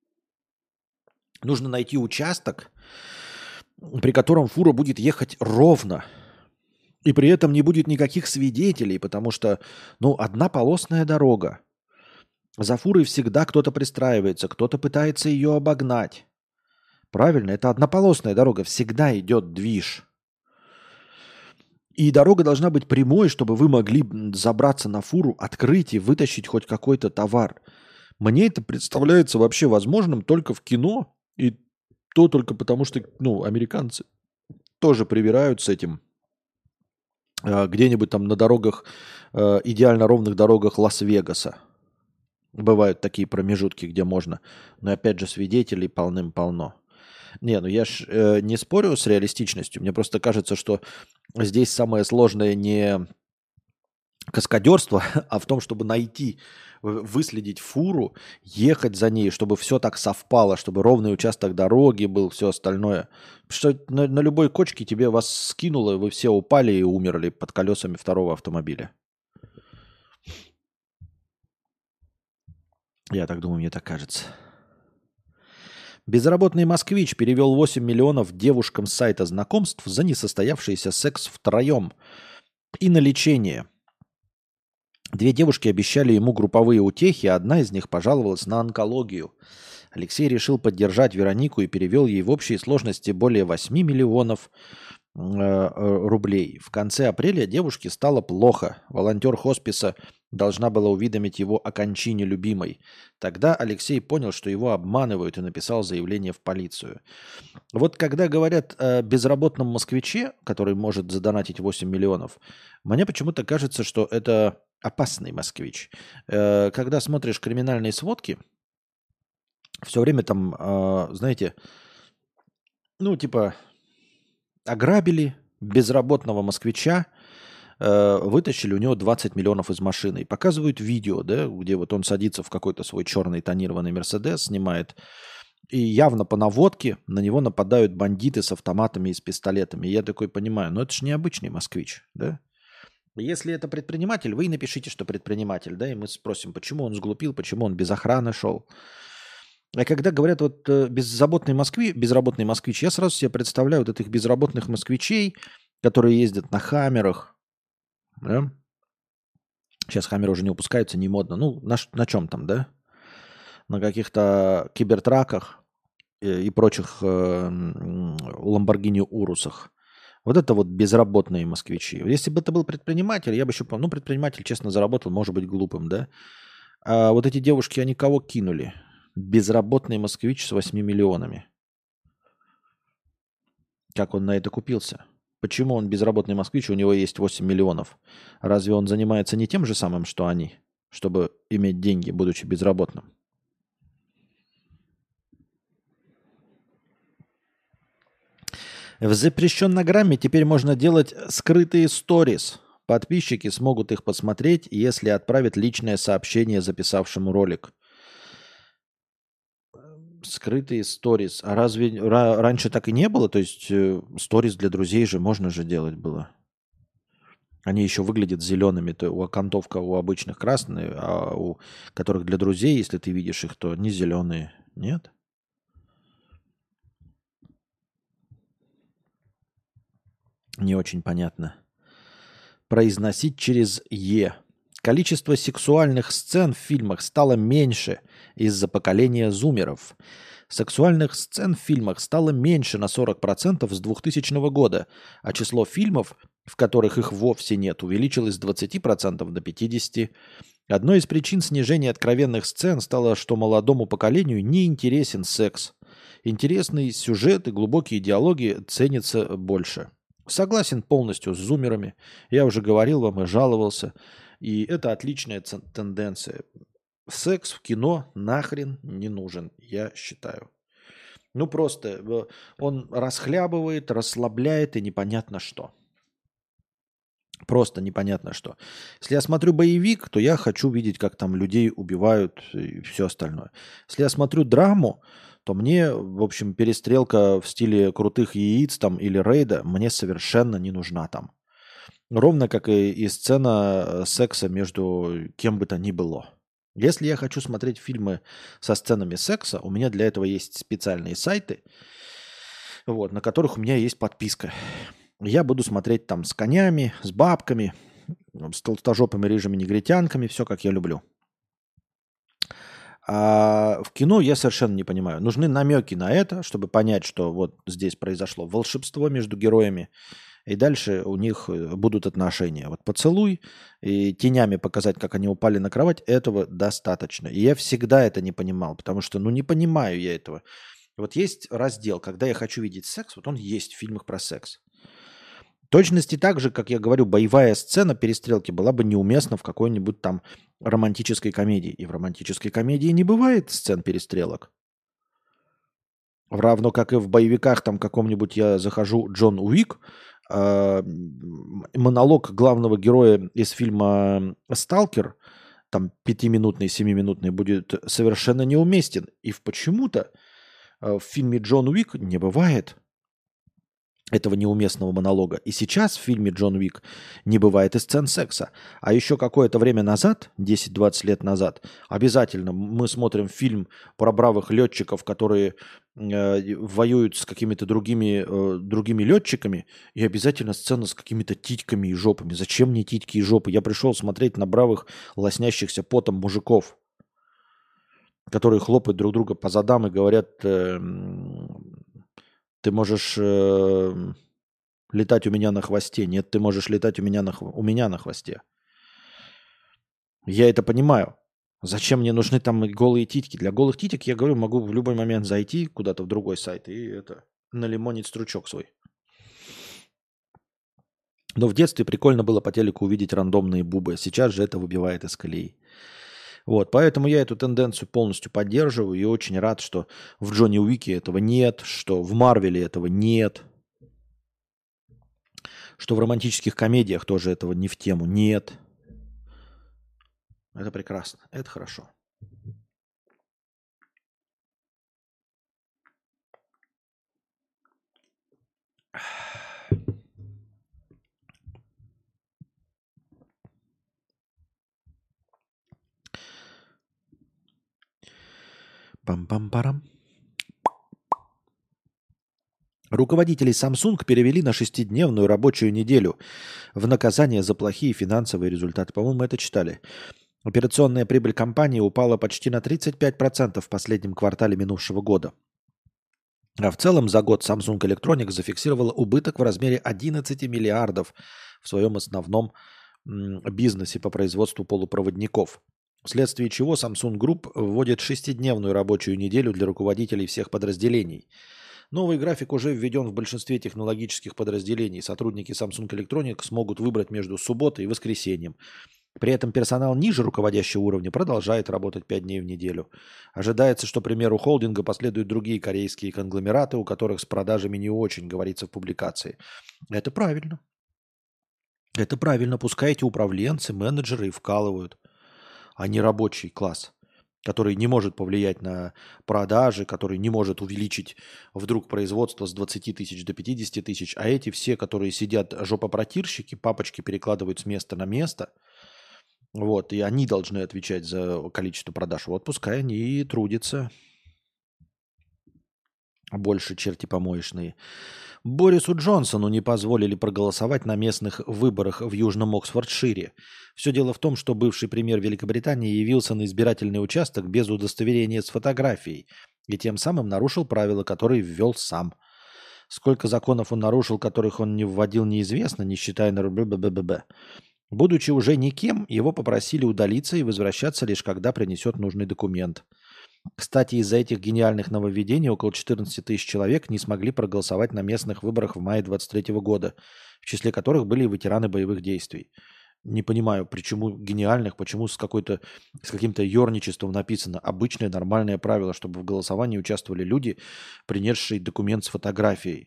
нужно найти участок, при котором фура будет ехать ровно. И при этом не будет никаких свидетелей, потому что, однополосная дорога. За фурой всегда кто-то пристраивается, кто-то пытается ее обогнать. Правильно, это однополосная дорога, всегда идет движ. И дорога должна быть прямой, чтобы вы могли забраться на фуру, открыть и вытащить хоть какой-то товар. Мне это представляется вообще возможным только в кино, и то только потому, что американцы тоже привирают с этим. Где-нибудь там на дорогах, идеально ровных дорогах Лас-Вегаса. Бывают такие промежутки, где можно. Но опять же свидетелей полным-полно. Я ж не спорю с реалистичностью. Мне просто кажется, что здесь самое сложное не каскадерство, а в том, чтобы найти, выследить фуру, ехать за ней, чтобы все так совпало, чтобы ровный участок дороги был, все остальное. Что на любой кочке тебе вас скинуло, вы все упали и умерли под колесами второго автомобиля. Я так думаю, мне так кажется. Безработный москвич перевел 8 миллионов девушкам с сайта знакомств за несостоявшийся секс втроем и на лечение. 2 девушки обещали ему групповые утехи, а одна из них пожаловалась на онкологию. Алексей решил поддержать Веронику и перевел ей в общей сложности более 8 миллионов рублей. В конце апреля девушке стало плохо. Волонтер хосписа должна была уведомить его о кончине любимой. Тогда Алексей понял, что его обманывают, и написал заявление в полицию. Вот когда говорят о безработном москвиче, который может задонатить 8 миллионов, мне почему-то кажется, что это опасный москвич. Когда смотришь криминальные сводки, все время там, знаете, ограбили безработного москвича, вытащили у него 20 миллионов из машины. И показывают видео, да, где вот он садится в какой-то свой черный тонированный Мерседес, снимает. И явно по наводке на него нападают бандиты с автоматами и с пистолетами. И я такой понимаю, ну это же не обычный москвич, да? Если это предприниматель, вы и напишите, что предприниматель, да, и мы спросим, почему он сглупил, почему он без охраны шел. А когда говорят вот безработный москвич, я сразу себе представляю вот этих безработных москвичей, которые ездят на хаммерах, да? Сейчас хаммеры уже не выпускаются, не модно. Ну, на чем там, да? На каких-то кибертраках и прочих Ламборгини Урусах. Вот это вот безработные москвичи. Если бы это был предприниматель, я бы еще понял, ну, предприниматель честно заработал, может быть глупым, да? А вот эти девушки, они кого кинули? Безработный москвич с 8 миллионами. Как он на это купился? Почему он безработный москвич, у него есть 8 миллионов? Разве он занимается не тем же самым, что они, чтобы иметь деньги, будучи безработным? В запрещеннограмме теперь можно делать скрытые сторис. Подписчики смогут их посмотреть, если отправят личное сообщение записавшему ролик. Скрытые сторис. А разве раньше так и не было? То есть сторис для друзей же можно же делать было. Они еще выглядят зелеными. То у окантовка у обычных красные, а у которых для друзей, если ты видишь их, то не зеленые. Нет? Не очень понятно. Произносить через «е». Количество сексуальных сцен в фильмах стало меньше из-за поколения зумеров. Сексуальных сцен в фильмах стало меньше на 40% с 2000 года, а число фильмов, в которых их вовсе нет, увеличилось с 20% до 50%. Одной из причин снижения откровенных сцен стало, что молодому поколению не интересен секс. Интересный сюжет и глубокие диалоги ценятся больше. Согласен полностью с зумерами. Я уже говорил вам и жаловался. И это отличная тенденция. Секс в кино нахрен не нужен, я считаю. Ну просто он расхлябывает, расслабляет и непонятно что. Просто непонятно что. Если я смотрю боевик, то я хочу видеть, как там людей убивают и все остальное. Если я смотрю драму, то мне, в общем, перестрелка в стиле крутых яиц там или рейда мне совершенно не нужна там. Ровно как и сцена секса между кем бы то ни было. Если я хочу смотреть фильмы со сценами секса, у меня для этого есть специальные сайты, вот, на которых у меня есть подписка. Я буду смотреть там с конями, с бабками, с толстожопыми рыжими негритянками, все как я люблю. А в кино я совершенно не понимаю. Нужны намеки на это, чтобы понять, что вот здесь произошло волшебство между героями, и дальше у них будут отношения. Вот поцелуй и тенями показать, как они упали на кровать, этого достаточно. И я всегда это не понимал, потому что, ну, не понимаю я этого. Вот есть раздел, когда я хочу видеть секс, вот он есть в фильмах про секс. В точности так же, как я говорю, боевая сцена перестрелки была бы неуместна в какой-нибудь там романтической комедии. И в романтической комедии не бывает сцен перестрелок. Равно как и в боевиках там каком-нибудь я захожу Джон Уик, монолог главного героя из фильма «Сталкер», там 5-минутный, 7-минутный, будет совершенно неуместен. И почему-то в фильме «Джон Уик» не бывает этого неуместного монолога. И сейчас в фильме «Джон Уик» не бывает и сцен секса. А еще какое-то время назад, 10-20 лет назад, обязательно мы смотрим фильм про бравых летчиков, которые воюют с какими-то другими летчиками, и обязательно сцена с какими-то титьками и жопами. Зачем мне титьки и жопы? Я пришел смотреть на бравых, лоснящихся потом мужиков, которые хлопают друг друга по задам и говорят... Ты можешь летать у меня на хвосте. Нет, ты можешь летать у меня на хвосте. Я это понимаю. Зачем мне нужны там голые титьки? Для голых титик, я говорю, могу в любой момент зайти куда-то в другой сайт и налимонить стручок свой. Но в детстве прикольно было по телеку увидеть рандомные бубы. Сейчас же это выбивает из колеи. Вот, поэтому я эту тенденцию полностью поддерживаю и очень рад, что в Джонни Уике этого нет, что в Марвеле этого нет, Что в романтических комедиях тоже этого не в тему. Нет. Это прекрасно. Это хорошо. Пам-пам-парам. Руководителей Samsung перевели на 6-дневную рабочую неделю в наказание за плохие финансовые результаты. По-моему, мы это читали. Операционная прибыль компании упала почти на 35% в последнем квартале минувшего года. А в целом за год Samsung Electronics зафиксировала убыток в размере 11 миллиардов в своем основном бизнесе по производству полупроводников. Вследствие чего Samsung Group вводит 6-дневную рабочую неделю для руководителей всех подразделений. Новый график уже введен в большинстве технологических подразделений. Сотрудники Samsung Electronics смогут выбрать между субботой и воскресеньем. При этом персонал ниже руководящего уровня продолжает работать 5 дней в неделю. Ожидается, что, к примеру, холдинга последуют другие корейские конгломераты, у которых с продажами не очень, говорится в публикации. Это правильно. Это правильно. Пускай эти управленцы, менеджеры и вкалывают, а не рабочий класс, который не может повлиять на продажи, который не может увеличить вдруг производство с 20 тысяч до 50 тысяч. А эти все, которые сидят жопопротирщики, папочки перекладывают с места на место, вот, и они должны отвечать за количество продаж. Вот пускай они и трудятся больше, черти помоечные. Борису Джонсону не позволили проголосовать на местных выборах в Южном Оксфордшире. Все дело в том, что бывший премьер Великобритании явился на избирательный участок без удостоверения с фотографией и тем самым нарушил правила, которые ввел сам. Сколько законов он нарушил, которых он не вводил, неизвестно, не считая на БББ. Будучи уже никем, его попросили удалиться и возвращаться лишь когда принесет нужный документ. Кстати, из-за этих гениальных нововведений около 14 тысяч человек не смогли проголосовать на местных выборах в мае 2023 года, в числе которых были и ветераны боевых действий. Не понимаю, почему гениальных, почему с каким-то ерничеством написано обычное нормальное правило, чтобы в голосовании участвовали люди, принесшие документ с фотографией.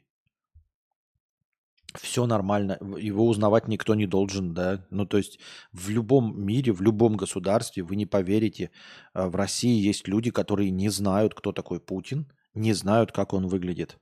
Все нормально, его узнавать никто не должен, да. Ну, то есть в любом мире, в любом государстве, вы не поверите, в России есть люди, которые не знают, кто такой Путин, не знают, как он выглядит.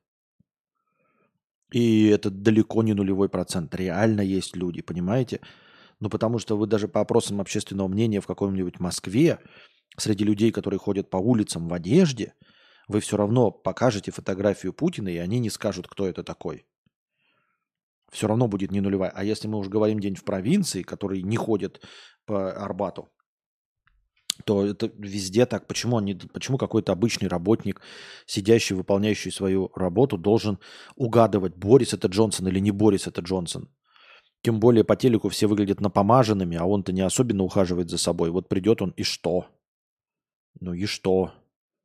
И это далеко не нулевой процент. Реально есть люди, понимаете? Ну, потому что вы даже по опросам общественного мнения в каком-нибудь Москве, среди людей, которые ходят по улицам в одежде, вы все равно покажете фотографию Путина, и они не скажут, кто это такой. Все равно будет не нулевая. А если мы уже говорим день в провинции, которые не ходят по Арбату, то это везде так. Почему какой-то обычный работник, сидящий, выполняющий свою работу, должен угадывать, Борис это Джонсон или не Борис это Джонсон? Тем более по телеку все выглядят напомаженными, а он-то не особенно ухаживает за собой. Вот придет он и что? Ну и что?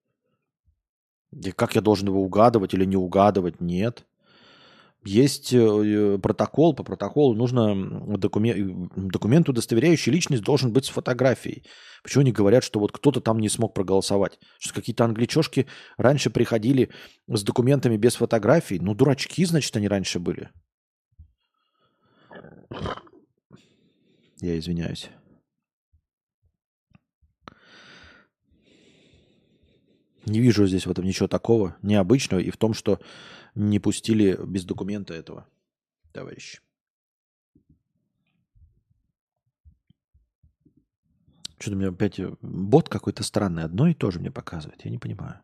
И как я должен его угадывать или не угадывать? Нет. Есть протокол, по протоколу нужно документ, удостоверяющий личность, должен быть с фотографией. Почему они говорят, что вот кто-то там не смог проголосовать? Что какие-то англичошки раньше приходили с документами без фотографий? Ну, дурачки, значит, они раньше были. Я извиняюсь. Не вижу здесь в этом ничего такого необычного и в том, что не пустили без документа этого товарища. Что-то у меня опять бот какой-то странный. Одно и то же мне показывает. Я не понимаю.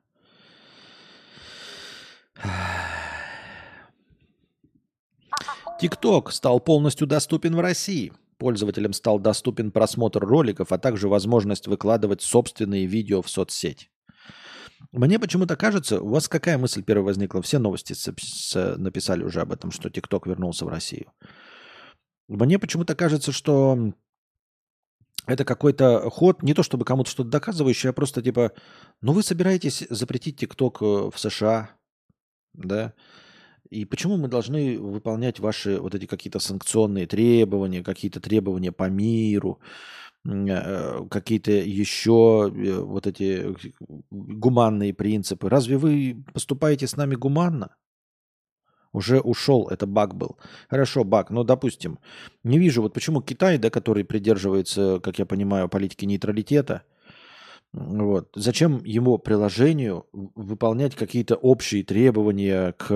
ТикТок стал полностью доступен в России. Пользователям стал доступен просмотр роликов, а также возможность выкладывать собственные видео в соцсеть. Мне почему-то кажется, у вас какая мысль первая возникла? Все новости написали уже об этом, что ТикТок вернулся в Россию. Мне почему-то кажется, что это какой-то ход, не то чтобы кому-то что-то доказывающий, а просто типа, ну вы собираетесь запретить ТикТок в США, да? И почему мы должны выполнять ваши вот эти какие-то санкционные требования, какие-то требования по миру, какие-то еще вот эти гуманные принципы? Разве вы поступаете с нами гуманно? Уже ушел, это баг был. Хорошо, баг, но допустим. Не вижу, вот почему Китай, да, который придерживается, как я понимаю, политики нейтралитета, вот, зачем его приложению выполнять какие-то общие требования к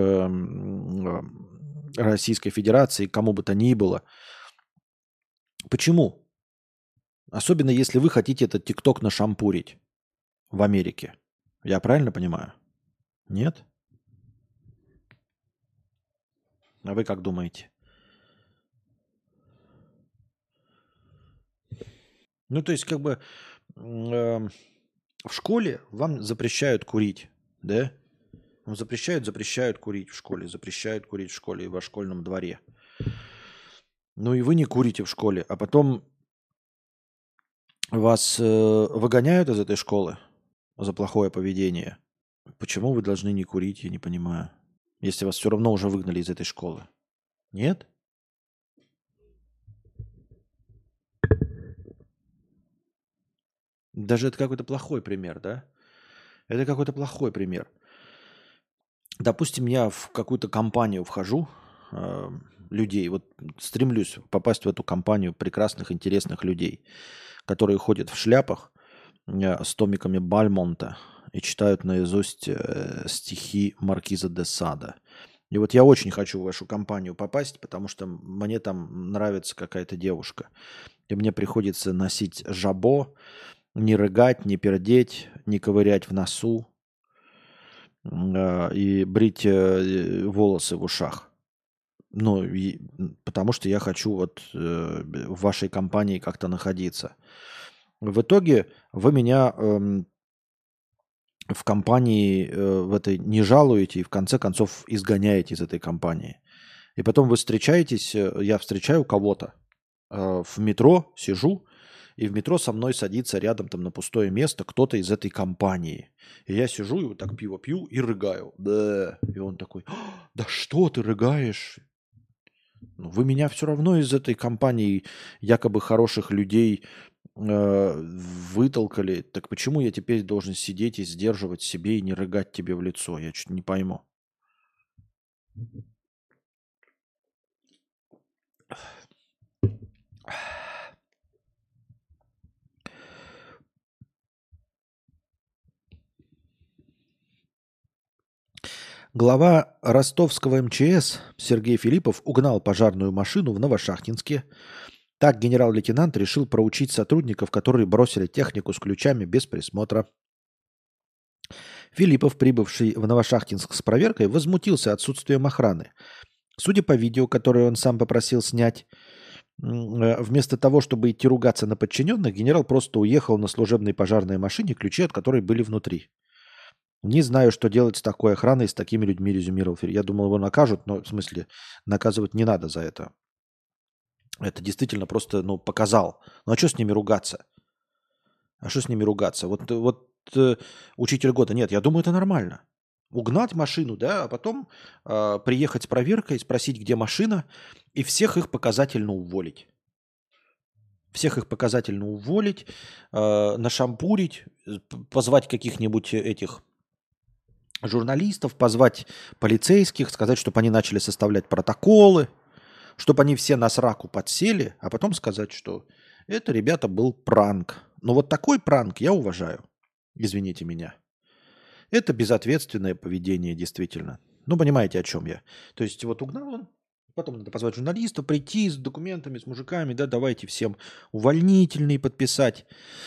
Российской Федерации, кому бы то ни было. Почему? Особенно если вы хотите этот ТикТок нашампурить в Америке. Я правильно понимаю? Нет? А вы как думаете? Ну, то есть, как бы в школе вам запрещают курить, да? Вам запрещают курить в школе, запрещают курить в школе и во школьном дворе. Ну и вы не курите в школе, а потом вас выгоняют из этой школы за плохое поведение. Почему вы должны не курить, я не понимаю. Если вас все равно уже выгнали из этой школы. Нет? Даже это какой-то плохой пример, да? Это какой-то плохой пример. Допустим, я в какую-то компанию вхожу людей, вот стремлюсь попасть в эту компанию прекрасных, интересных людей, которые ходят в шляпах с томиками Бальмонта и читают наизусть стихи Маркиза де Сада. И вот я очень хочу в вашу компанию попасть, потому что мне там нравится какая-то девушка. И мне приходится носить жабо, не рыгать, не пердеть, не ковырять в носу и брить волосы в ушах. Ну, потому что я хочу вот в вашей компании как-то находиться. В итоге вы меня в компании в этой не жалуете и в конце концов изгоняете из этой компании. И потом вы встречаетесь, я встречаю кого-то в метро, сижу, и в метро со мной садится рядом там на пустое место кто-то из этой компании. И я сижу и вот так пиво пью и рыгаю. Да. И он такой, да что ты рыгаешь? Ну, вы меня все равно из этой компании якобы хороших людей вытолкали. Так почему я теперь должен сидеть и сдерживать себе и не рыгать тебе в лицо? Я что-то не пойму. Глава ростовского МЧС Сергей Филиппов угнал пожарную машину в Новошахтинске. Так генерал-лейтенант решил проучить сотрудников, которые бросили технику с ключами без присмотра. Филиппов, прибывший в Новошахтинск с проверкой, возмутился отсутствием охраны. Судя по видео, которое он сам попросил снять, вместо того, чтобы идти ругаться на подчиненных, генерал просто уехал на служебной пожарной машине, ключи от которой были внутри. Не знаю, что делать с такой охраной, с такими людьми, резюмировал Филиппов. Я думал, его накажут, но в смысле наказывать не надо за это. Это действительно просто, показал. Ну а что с ними ругаться? А что с ними ругаться? Вот учитель года. Нет, я думаю, это нормально. Угнать машину, да, а потом приехать с проверкой, спросить, где машина, и всех их показательно уволить. Всех их показательно уволить, нашампурить, позвать каких-нибудь этих журналистов, позвать полицейских, сказать, чтобы они начали составлять протоколы, чтобы они все на сраку подсели, а потом сказать, что это, ребята, был пранк. Но вот такой пранк я уважаю. Извините меня. Это безответственное поведение, действительно. Ну, понимаете, о чем я. То есть вот угнал он, потом надо позвать журналистов, прийти с документами, с мужиками, да, давайте всем увольнительные подписать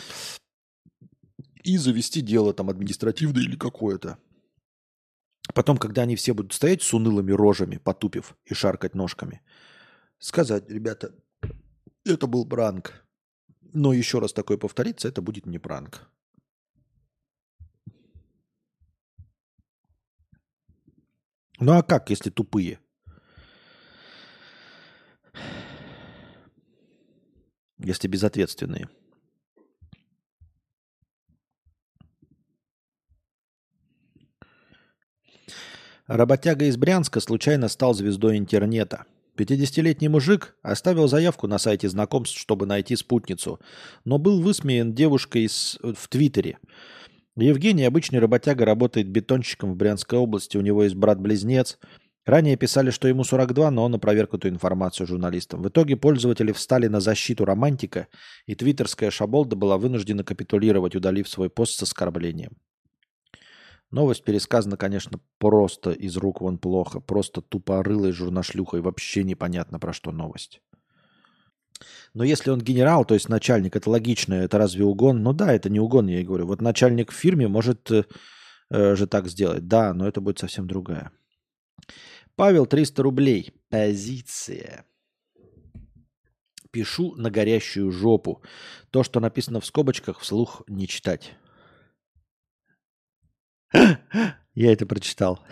и завести дело там административное или какое-то. Потом, когда они все будут стоять с унылыми рожами, потупив и шаркать ножками, сказать, ребята, это был пранк. Но еще раз такое повторится, это будет не пранк. Ну а как, если тупые? Если безответственные. Работяга из Брянска случайно стал звездой интернета. 50-летний мужик оставил заявку на сайте знакомств, чтобы найти спутницу, но был высмеян девушкой в Твиттере. Евгений, обычный работяга, работает бетонщиком в Брянской области. У него есть брат-близнец. Ранее писали, что ему 42, но он опроверг эту информацию журналистам. В итоге пользователи встали на защиту романтика, и твиттерская шаболда была вынуждена капитулировать, удалив свой пост с оскорблением. Новость пересказана, конечно, просто из рук вон плохо. Просто тупорылой журнашлюхой. Вообще непонятно, про что новость. Но если он генерал, то есть начальник, это логично, это разве угон? Ну да, это не угон, я и говорю. Вот начальник в фирме может же так сделать. Да, но это будет совсем другая. Павел, 300 рублей. Позиция. Пишу на горящую жопу. То, что написано в скобочках, вслух не читать. Я это прочитал.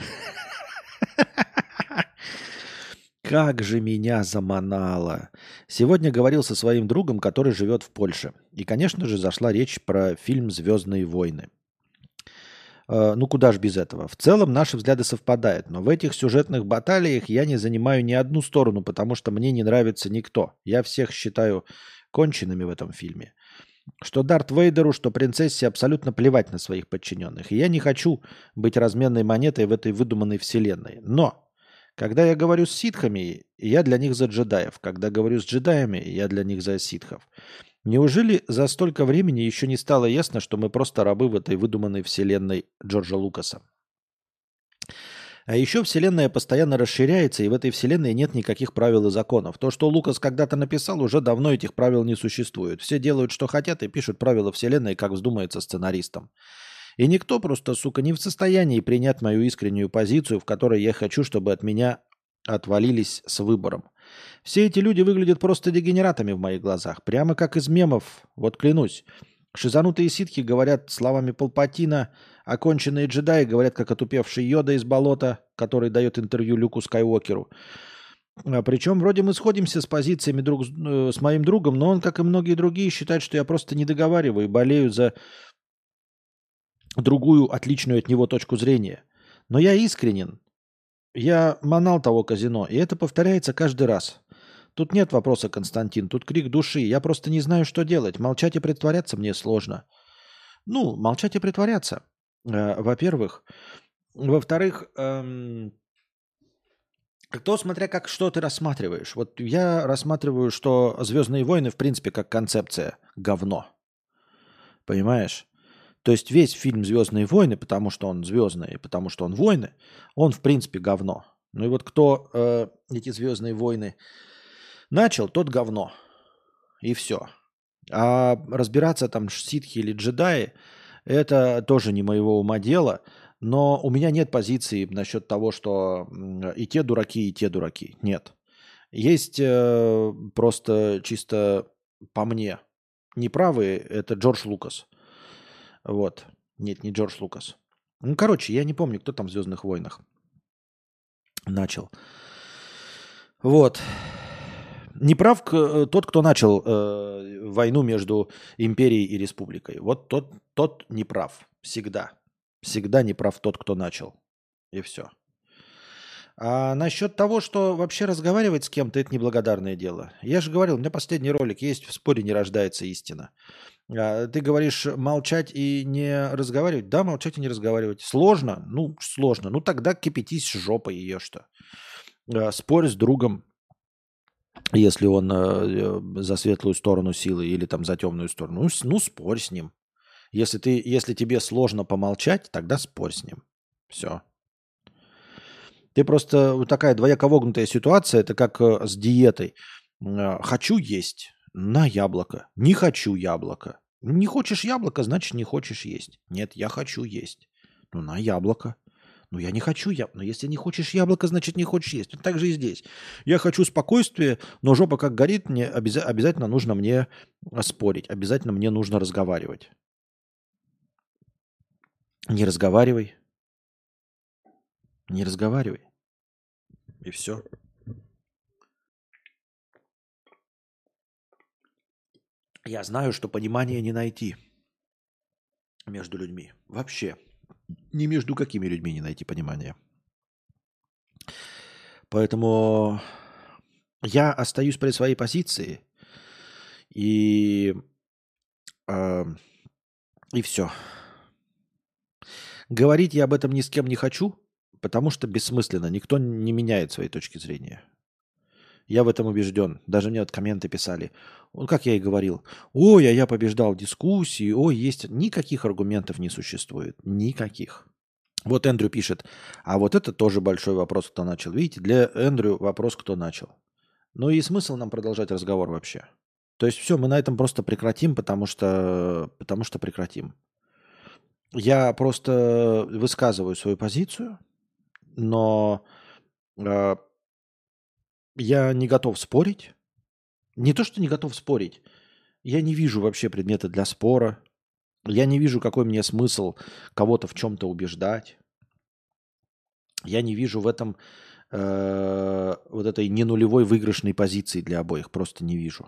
Как же меня заманало. Сегодня говорил со своим другом, который живет в Польше. И, конечно же, зашла речь про фильм «Звездные войны». Ну, куда ж без этого. В целом наши взгляды совпадают, но в этих сюжетных баталиях я не занимаю ни одну сторону, потому что мне не нравится никто. Я всех считаю конченными в этом фильме. Что Дарт Вейдеру, что принцессе абсолютно плевать на своих подчиненных. И я не хочу быть разменной монетой в этой выдуманной вселенной. Но, когда я говорю с ситхами, я для них за джедаев. Когда говорю с джедаями, я для них за ситхов. Неужели за столько времени еще не стало ясно, что мы просто рабы в этой выдуманной вселенной Джорджа Лукаса? А еще вселенная постоянно расширяется, и в этой вселенной нет никаких правил и законов. То, что Лукас когда-то написал, уже давно этих правил не существует. Все делают, что хотят, и пишут правила вселенной, как вздумается сценаристам. И никто просто, сука, не в состоянии принять мою искреннюю позицию, в которой я хочу, чтобы от меня отвалились с выбором. Все эти люди выглядят просто дегенератами в моих глазах, прямо как из мемов, вот клянусь. Шизанутые ситхи говорят словами Палпатина, оконченные джедаи говорят, как отупевший Йода из болота, который дает интервью Люку Скайуокеру. Причем вроде мы сходимся с позициями с моим другом, но он, как и многие другие, считает, что я просто не договариваю и болею за другую, отличную от него точку зрения. Но я искренен. Я манал того казино, и это повторяется каждый раз. Тут нет вопроса, Константин, тут крик души. Я просто не знаю, что делать. Молчать и притворяться мне сложно. Ну, молчать и притворяться, во-первых. Во-вторых, то смотря как что ты рассматриваешь. Вот я рассматриваю, что «Звездные войны» в принципе как концепция говно. Понимаешь? То есть весь фильм «Звездные войны», потому что он звездный, потому что он войны, он в принципе говно. Ну и вот кто эти «Звездные войны» начал, тот говно. И все. А разбираться там ситхи или джедаи, это тоже не моего ума дело. Но у меня нет позиции насчет того, что и те дураки, и те дураки. Нет. Есть просто чисто по мне неправые, это Джордж Лукас. Вот. Нет, не Джордж Лукас. Ну, короче, я не помню, кто там в «Звездных войнах» начал. Вот. Неправ тот, кто начал войну между империей и республикой. Вот тот не прав. Всегда. Всегда не прав тот, кто начал. И все. А насчет того, что вообще разговаривать с кем-то, это неблагодарное дело. Я же говорил, у меня последний ролик есть, в споре не рождается истина. Ты говоришь молчать и не разговаривать? Да, молчать и не разговаривать. Сложно? Ну, сложно. Ну, тогда кипятись с жопой ее что. Спорь с другом, если он за светлую сторону силы или там за темную сторону. Ну, спорь с ним. Если тебе сложно помолчать, тогда спорь с ним. Все. Ты просто вот такая двояко вогнутая ситуация, это как с диетой. Хочу есть на яблоко. Не хочу яблоко. Не хочешь яблоко, значит не хочешь есть. Нет, я хочу есть. Ну, на яблоко. Ну, я не хочу яблоко. Но если не хочешь яблоко, значит не хочешь есть. Вот так же и здесь. Я хочу спокойствия, но жопа как горит, мне обязательно нужно мне спорить. Обязательно мне нужно разговаривать. Не разговаривай. Не разговаривай. И все. Я знаю, что понимания не найти между людьми. Вообще. Ни между какими людьми не найти понимания. Поэтому я остаюсь при своей позиции. И, э, и все. Говорить я об этом ни с кем не хочу, Потому что бессмысленно. Никто не меняет своей точки зрения. Я в этом убежден. Даже мне вот комменты писали. Ну, как я и говорил. Ой, а я побеждал дискуссии. Ой, есть... Никаких аргументов не существует. Никаких. Вот Эндрю пишет. А вот это тоже большой вопрос, кто начал. Видите, для Эндрю вопрос, кто начал. Ну и смысл нам продолжать разговор вообще. То есть все, мы на этом просто прекратим, потому что прекратим. Я просто высказываю свою позицию, но я не готов спорить. Не то, что не готов спорить. Я не вижу вообще предмета для спора. Я не вижу, какой мне смысл кого-то в чем-то убеждать. Я не вижу в этом вот этой ненулевой выигрышной позиции для обоих. Просто не вижу.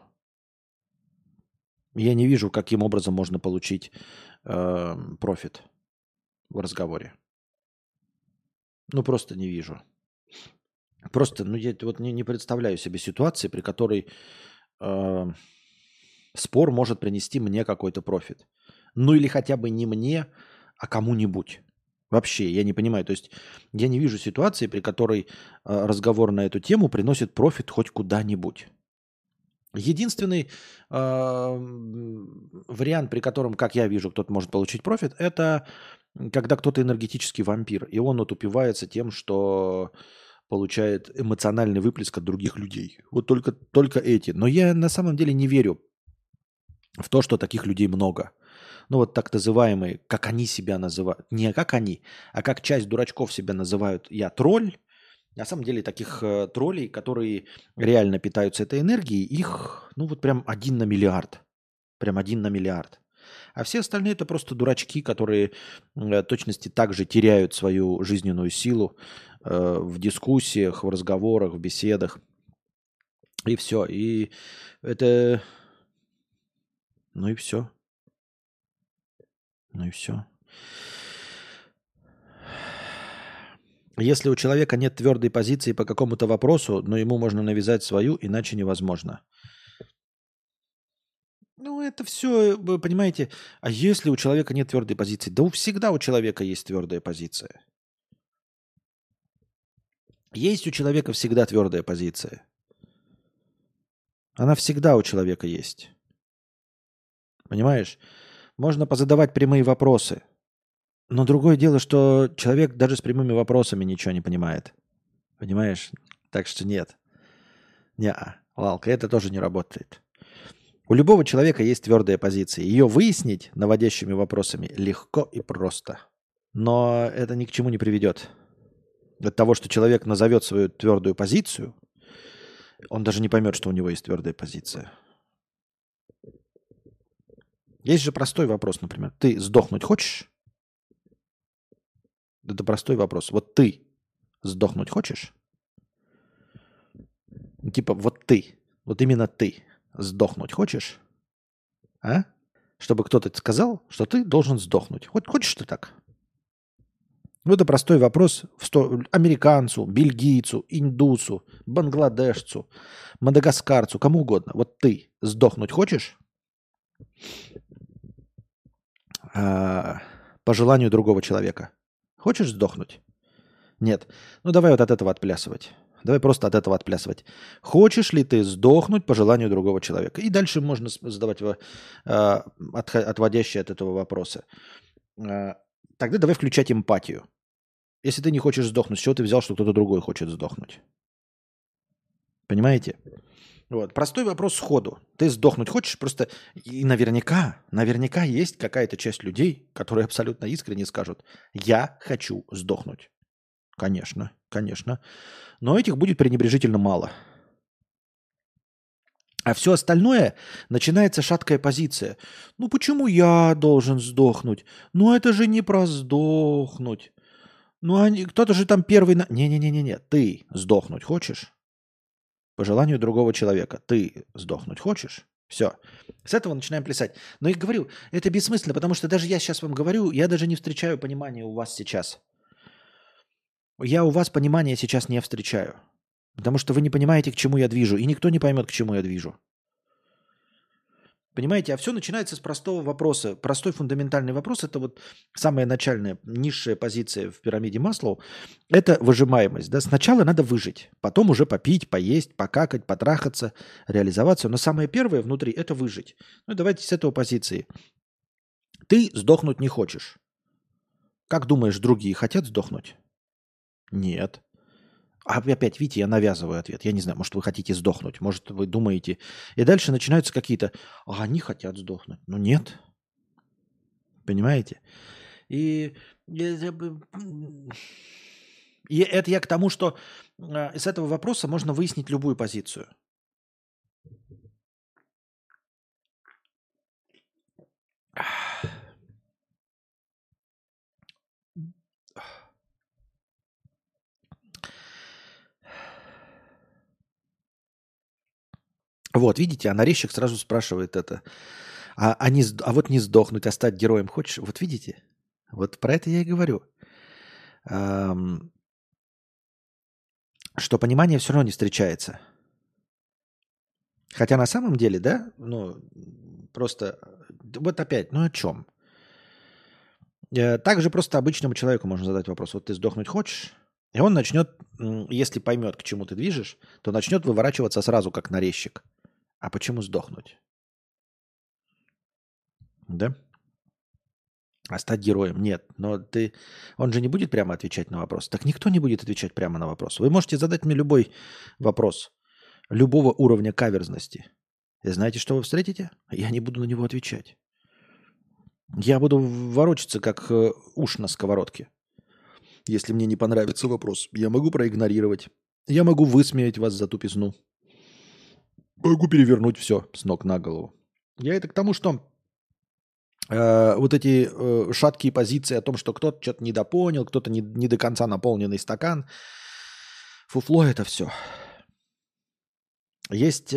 Я не вижу, каким образом можно получить профит в разговоре. Ну, просто не вижу. Просто, ну, я вот не представляю себе ситуации, при которой спор может принести мне какой-то профит. Ну, или хотя бы не мне, а кому-нибудь. Вообще, я не понимаю. То есть я не вижу ситуации, при которой разговор на эту тему приносит профит хоть куда-нибудь. Единственный вариант, при котором, как я вижу, кто-то может получить профит, это когда кто-то энергетический вампир, и он вот упивается тем, что получает эмоциональный выплеск от других людей. Вот только эти. Но я на самом деле не верю в то, что таких людей много. Ну вот так называемые, как они себя называют, не как они, а как часть дурачков себя называют, я тролль. На самом деле таких троллей, которые реально питаются этой энергией, их, ну вот прям 1 на миллиард. Прям 1 на миллиард. А все остальные это просто дурачки, которые точности также теряют свою жизненную силу в дискуссиях, в разговорах, в беседах. И все. И это... Ну и все. Ну и все. Если у человека нет твердой позиции по какому-то вопросу, но ему можно навязать свою, иначе невозможно. Ну, это все, вы понимаете, а если у человека нет твердой позиции? Да всегда у человека есть твердая позиция. Есть у человека всегда твердая позиция. Она всегда у человека есть. Понимаешь? Можно позадавать прямые вопросы. Но другое дело, что человек даже с прямыми вопросами ничего не понимает. Понимаешь? Так что нет. Не-а, Лалка, это тоже не работает. У любого человека есть твердая позиция. Ее выяснить наводящими вопросами легко и просто. Но это ни к чему не приведет. От того, что человек назовет свою твердую позицию, он даже не поймет, что у него есть твердая позиция. Есть же простой вопрос, например. Ты сдохнуть хочешь? Это простой вопрос. Вот ты сдохнуть хочешь? Типа вот ты, вот именно ты сдохнуть хочешь? А? Чтобы кто-то сказал, что ты должен сдохнуть. Хочешь ты так? Ну, это простой вопрос американцу, бельгийцу, индусу, бангладешцу, мадагаскарцу, кому угодно. Вот ты сдохнуть хочешь? По желанию другого человека. Хочешь сдохнуть? Нет. Ну, давай вот от этого отплясывать. Давай просто от этого отплясывать. Хочешь ли ты сдохнуть по желанию другого человека? И дальше можно задавать отводящие от этого вопросы. Тогда давай включать эмпатию. Если ты не хочешь сдохнуть, с чего ты взял, что кто-то другой хочет сдохнуть? Понимаете? Вот. Простой вопрос сходу. Ты сдохнуть хочешь? Просто и наверняка есть какая-то часть людей, которые абсолютно искренне скажут: я хочу сдохнуть. Конечно, конечно. Но этих будет пренебрежительно мало. А все остальное начинается шаткая позиция. Ну почему я должен сдохнуть? Ну это же не про сдохнуть. Ну кто-то же там первый... Не-не-не-не-не. Ты сдохнуть хочешь? По желанию другого человека. Ты сдохнуть хочешь? Все. С этого начинаем плясать. Но я говорю, это бессмысленно, потому что даже я сейчас вам говорю, я даже не встречаю понимания у вас сейчас. Я у вас понимания сейчас не встречаю. Потому что вы не понимаете, к чему я движу. И никто не поймет, к чему я движу. Понимаете, а все начинается с простого вопроса. Простой фундаментальный вопрос – это вот самая начальная, низшая позиция в пирамиде Маслоу – это выжимаемость. Да? Сначала надо выжить, потом уже попить, поесть, покакать, потрахаться, реализоваться. Но самое первое внутри – это выжить. Ну, давайте с этого позиции. Ты сдохнуть не хочешь. Как думаешь, другие хотят сдохнуть? Нет. А вы опять, видите, я навязываю ответ. Я не знаю, может, вы хотите сдохнуть, может, вы думаете. И дальше начинаются какие-то, а они хотят сдохнуть. Ну нет, понимаете? И, и это я к тому, что из этого вопроса можно выяснить любую позицию. Вот, видите, а нарезчик сразу спрашивает это. А вот не сдохнуть, а стать героем хочешь? Вот видите? Вот про это я и говорю. Что понимание все равно не встречается. Хотя на самом деле, да, ну, просто, вот опять, ну о чем? Также просто обычному человеку можно задать вопрос. Вот ты сдохнуть хочешь? И он начнет, если поймет, к чему ты движешь, то начнет выворачиваться сразу, как нарезчик. А почему сдохнуть? Да? А стать героем? Нет. Но ты... Он же не будет прямо отвечать на вопрос. Так никто не будет отвечать прямо на вопрос. Вы можете задать мне любой вопрос, любого уровня каверзности. И знаете, что вы встретите? Я не буду на него отвечать. Я буду ворочаться, как уж на сковородке. Если мне не понравится вопрос, я могу проигнорировать. Я могу высмеять вас за тупизну. Могу перевернуть все с ног на голову. Я это к тому, что вот эти шаткие позиции о том, что кто-то что-то недопонял, кто-то не до конца наполненный стакан. Фуфло это все. Есть,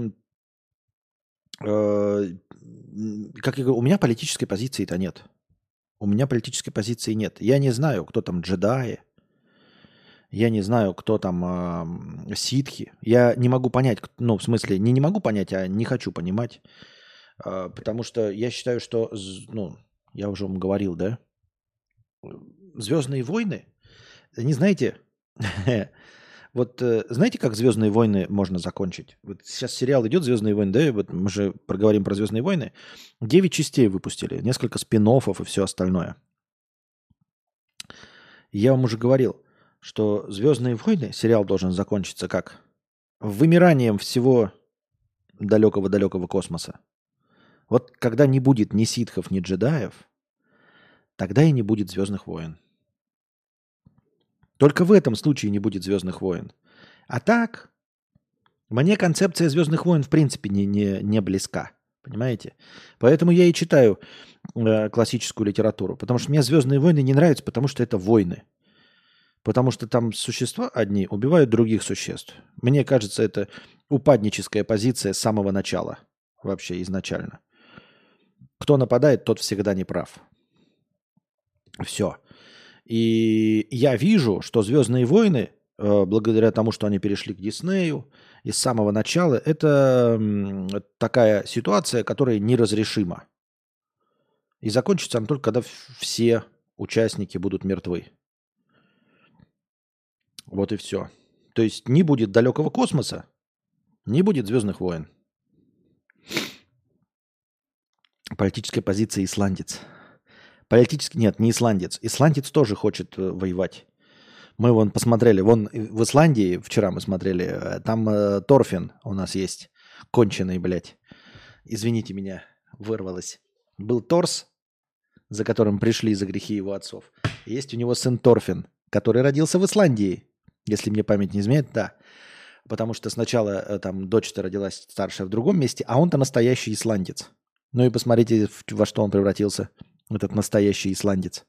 как я говорю, у меня политической позиции-то нет. У меня политической позиции нет. Я не знаю, кто там джедаи. Я не знаю, кто там ситхи. Я не могу понять, ну, в смысле, не могу понять, а не хочу понимать. Потому что я считаю, что, ну, я уже вам говорил, да, «Звездные войны», не знаете, вот знаете, как «Звездные войны» можно закончить? Вот сейчас сериал идет «Звездные войны», да, вот мы же проговорим про «Звездные войны». 9 частей выпустили, несколько спин-оффов и все остальное. Я вам уже говорил, что «Звездные войны» сериал должен закончиться как? Вымиранием всего далекого-далекого космоса. Вот когда не будет ни ситхов, ни джедаев, тогда и не будет «Звездных войн». Только в этом случае не будет «Звездных войн». А так, мне концепция «Звездных войн» в принципе не близка. Понимаете? Поэтому я и читаю классическую литературу. Потому что мне «Звездные войны» не нравятся, потому что это войны. Потому что там существа одни убивают других существ. Мне кажется, это упадническая позиция с самого начала. Вообще изначально. Кто нападает, тот всегда не прав. Все. И я вижу, что «Звездные войны», благодаря тому, что они перешли к Диснею, и с самого начала, это такая ситуация, которая неразрешима. И закончится она только, когда все участники будут мертвы. Вот и все. То есть не будет далекого космоса, не будет «Звездных войн». Политическая позиция исландец. Политически нет, не исландец. Исландец тоже хочет воевать. Мы вон посмотрели, вон в Исландии, вчера мы смотрели, там Торфин у нас есть, конченый, блядь. Извините меня, вырвалось. Был Торс, за которым пришли за грехи его отцов. Есть у него сын Торфин, который родился в Исландии, если мне память не изменяет, да. Потому что сначала там дочь-то родилась старшая в другом месте, а он-то настоящий исландец. Ну и посмотрите, во что он превратился, этот настоящий исландец.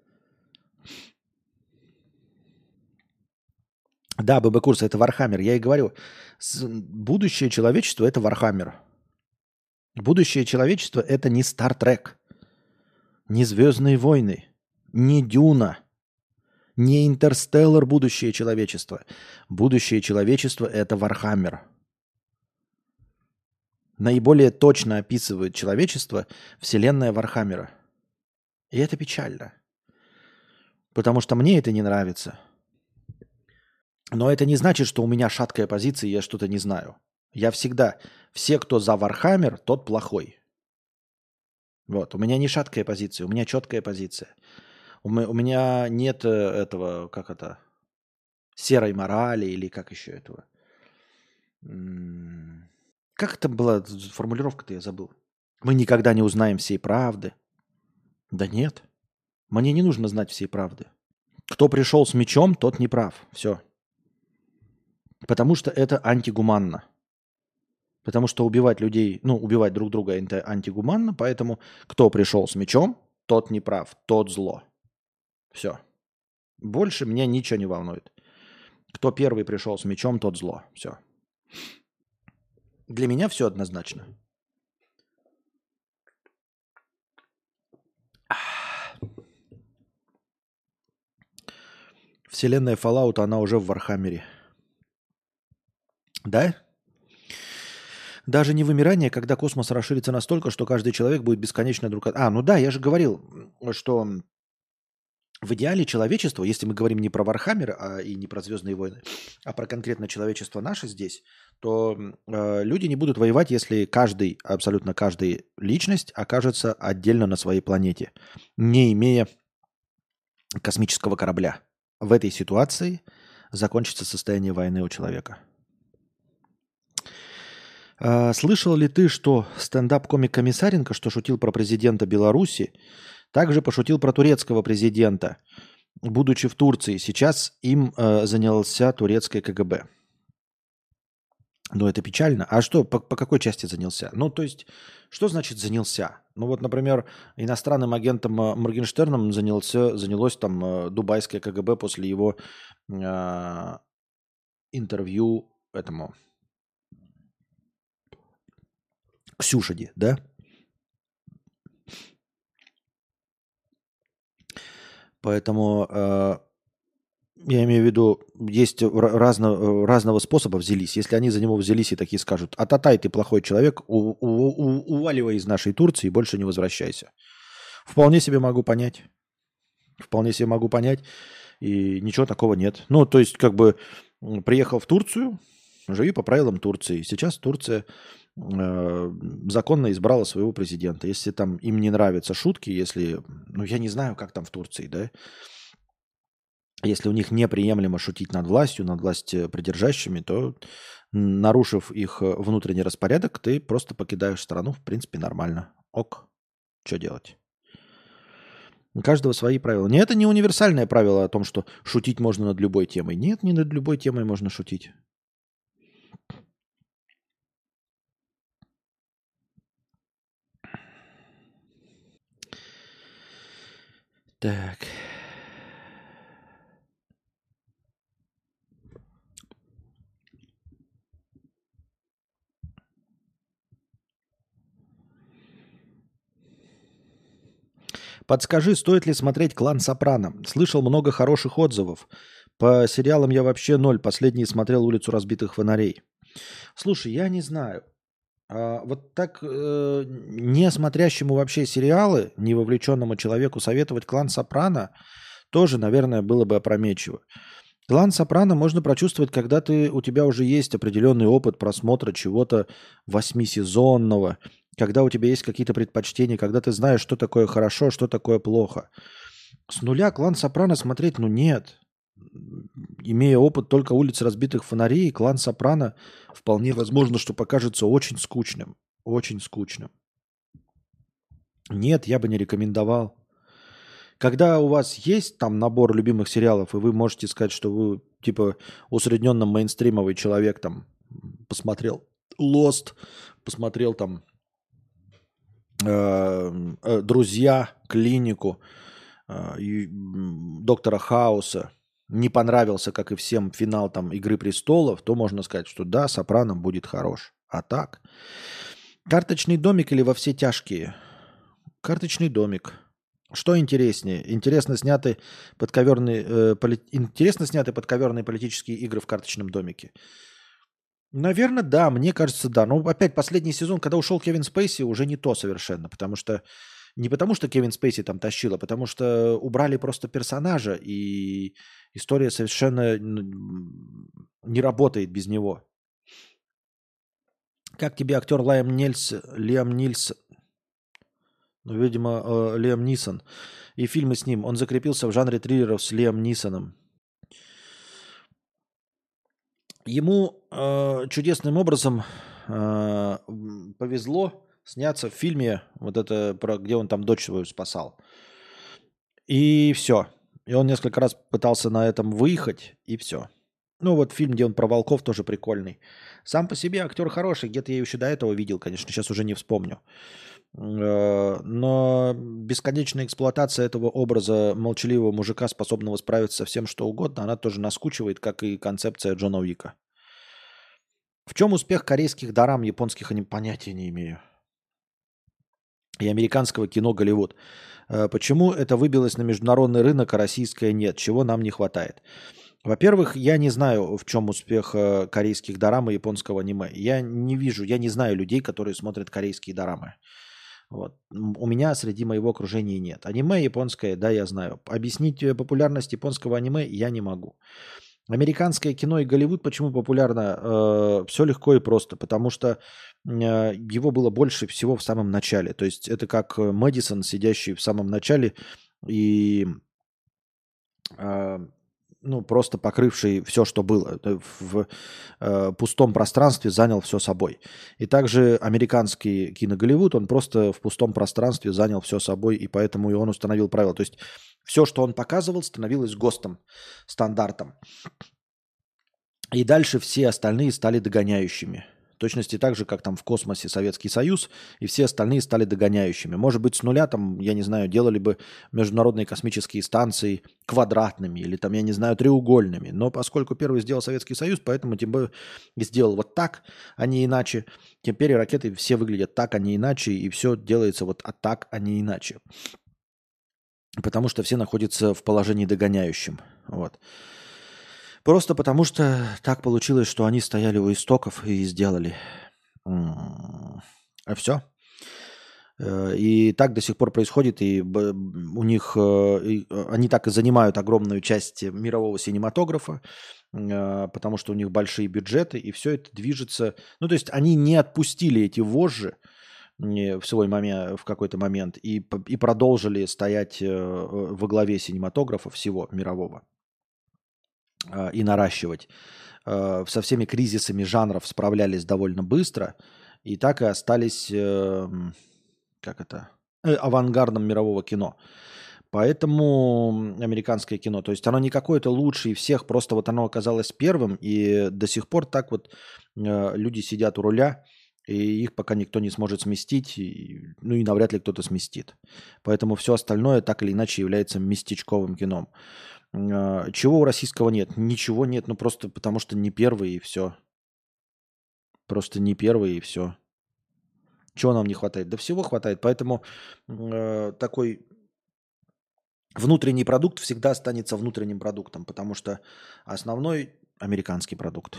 Да, ББ-курс – это Вархаммер. Я и говорю, будущее человечества – это Вархаммер. Будущее человечества – это не Стартрек, не Звездные войны, не Дюна, не Интерстеллар будущее человечества. Будущее человечества – это Вархаммер. наиболее точно описывает человечество вселенная Вархаммера. И это печально. Потому что мне это не нравится. Но это не значит, что у меня шаткая позиция, и я что-то не знаю. Я всегда... Все, кто за Вархаммер, тот плохой. Вот. У меня не шаткая позиция, у меня четкая позиция. У меня нет этого, как это, серой морали или как еще этого. Как это была формулировка-то, я забыл. Мы никогда не узнаем всей правды. Да нет. Мне не нужно знать всей правды. Кто пришел с мечом, тот не прав. Все. Потому что это антигуманно. Потому что убивать людей, убивать друг друга это антигуманно. Поэтому кто пришел с мечом, тот не прав, тот зло. Все. Больше меня ничего не волнует. Кто первый пришел с мечом, тот зло. Все. Для меня все однозначно. Вселенная Fallout, она уже в Вархаммере. Да? Даже не вымирание, когда космос расширится настолько, что каждый человек будет бесконечно друг от... ну да, я же говорил, что в идеале человечество, если мы говорим не про Вархаммер и не про Звездные войны, а про конкретно человечество наше здесь, то люди не будут воевать, если каждый, абсолютно каждая личность окажется отдельно на своей планете, не имея космического корабля. В этой ситуации закончится состояние войны у человека. Слышал ли ты, что стендап-комик Комиссаренко, что шутил про президента Беларуси, также пошутил про турецкого президента, будучи в Турции. Сейчас им занялся турецкое КГБ. Но это печально. А что, по какой части занялся? То есть, что значит занялся? Вот, например, иностранным агентом Моргенштерном занялось там дубайское КГБ после его интервью этому Ксюшиде, да? Поэтому я имею в виду, есть разного способа взялись. Если они за него взялись и такие скажут: Ататай, ты плохой человек, уваливай из нашей Турции и больше не возвращайся. Вполне себе могу понять. Вполне себе могу понять. И ничего такого нет. То есть, приехал в Турцию, живи по правилам Турции. Сейчас Турция законно избрала своего президента. Если там им не нравятся шутки, если... я не знаю, как там в Турции, да? Если у них неприемлемо шутить над властью придержащими, то, нарушив их внутренний распорядок, ты просто покидаешь страну, в принципе, нормально. Ок. Что делать? У каждого свои правила. Это не универсальное правило о том, что шутить можно над любой темой. Нет, не над любой темой можно шутить. Так. Подскажи, стоит ли смотреть «Клан Сопрано»? Слышал много хороших отзывов. По сериалам я вообще ноль. Последний смотрел «Улицу разбитых фонарей». Слушай, я не знаю. Вот так не смотрящему вообще сериалы, не вовлеченному человеку советовать «Клан Сопрано» тоже, наверное, было бы опрометчиво. «Клан Сопрано» можно прочувствовать, когда у тебя уже есть определенный опыт просмотра чего-то 8-сезонного, когда у тебя есть какие-то предпочтения, когда ты знаешь, что такое хорошо, что такое плохо. С нуля «Клан Сопрано» смотреть, нет. Имея опыт только «Улиц разбитых фонарей», «Клан Сопрано» вполне возможно, что покажется очень скучным. Очень скучным. Нет, я бы не рекомендовал. Когда у вас есть там набор любимых сериалов, и вы можете сказать, что вы типа усредненно мейнстримовый человек, там посмотрел Lost, посмотрел там «Друзья», «Клинику», «Доктора Хауса», не понравился, как и всем, финал там «Игры престолов», то можно сказать, что да, «Сопрано» будет хорош. А так? «Карточный домик» или «Во все тяжкие»? «Карточный домик». Что интереснее? Интересно снятые подковерные политические игры в «Карточном домике». Наверное, да, мне кажется, да. Но опять последний сезон, когда ушел Кевин Спейси, уже не то совершенно, потому что не потому что Кевин Спейси там тащил, а потому что убрали просто персонажа, и история совершенно не работает без него. Как тебе актер Лиам Нильс, ну, видимо, Лиам Нисон, и фильмы с ним? Он закрепился в жанре триллеров с Лиам Нисоном. Ему чудесным образом повезло сняться в фильме, вот это, где он там дочь свою спасал. И все. И он несколько раз пытался на этом выехать, и все. Ну, вот фильм, где он про волков, тоже прикольный. Сам по себе актер хороший, где-то я еще до этого видел, конечно, сейчас уже не вспомню. Но бесконечная эксплуатация этого образа молчаливого мужика, способного справиться со всем, что угодно, она тоже наскучивает, как и концепция Джона Уика. В чем успех корейских дорам, японских понятия не имею. И американского кино Голливуд. Почему это выбилось на международный рынок, а российское нет? Чего нам не хватает? Во-первых, я не знаю, в чем успех корейских дорам и японского аниме. Я не вижу, я не знаю людей, которые смотрят корейские дорамы. Вот. У меня среди моего окружения нет. Аниме японское, да, я знаю. Объяснить популярность японского аниме я не могу. Американское кино и Голливуд почему популярно? Все легко и просто, потому что его было больше всего в самом начале. То есть это как Мэдисон, сидящий в самом начале и ну, просто покрывший все, что было. В пустом пространстве занял все собой. И также американский кино Голливуд, он просто в пустом пространстве занял все собой, и поэтому и он установил правила. То есть все, что он показывал, становилось ГОСТом, стандартом. И дальше все остальные стали догоняющими. В точности так же, как там в космосе Советский Союз, и все остальные стали догоняющими. Может быть, с нуля там, я не знаю, делали бы международные космические станции квадратными или там, я не знаю, треугольными. Но поскольку первый сделал Советский Союз, поэтому тем более сделал вот так, а не иначе. Теперь ракеты все выглядят так, а не иначе, и все делается вот так, а не иначе. Потому что все находятся в положении догоняющим. Вот. Просто потому что так получилось, что они стояли у истоков и сделали. А все. И так до сих пор происходит, и у них они так и занимают огромную часть мирового синематографа, потому что у них большие бюджеты, и все это движется. Ну, то есть они не отпустили эти вожжи в свой момент, в какой-то момент, и продолжили стоять во главе синематографа всего мирового и наращивать. Со всеми кризисами жанров справлялись довольно быстро, и так и остались авангардом мирового кино. Поэтому американское кино, то есть оно не какое-то лучшее всех, просто вот оно оказалось первым, и до сих пор так вот люди сидят у руля, и их пока никто не сможет сместить, ну и навряд ли кто-то сместит. Поэтому все остальное так или иначе является местечковым кином. Чего у российского нет? Ничего нет, ну просто потому что не первый и все. Просто не первый и все. Чего нам не хватает? Да всего хватает, поэтому такой внутренний продукт всегда останется внутренним продуктом, потому что основной американский продукт.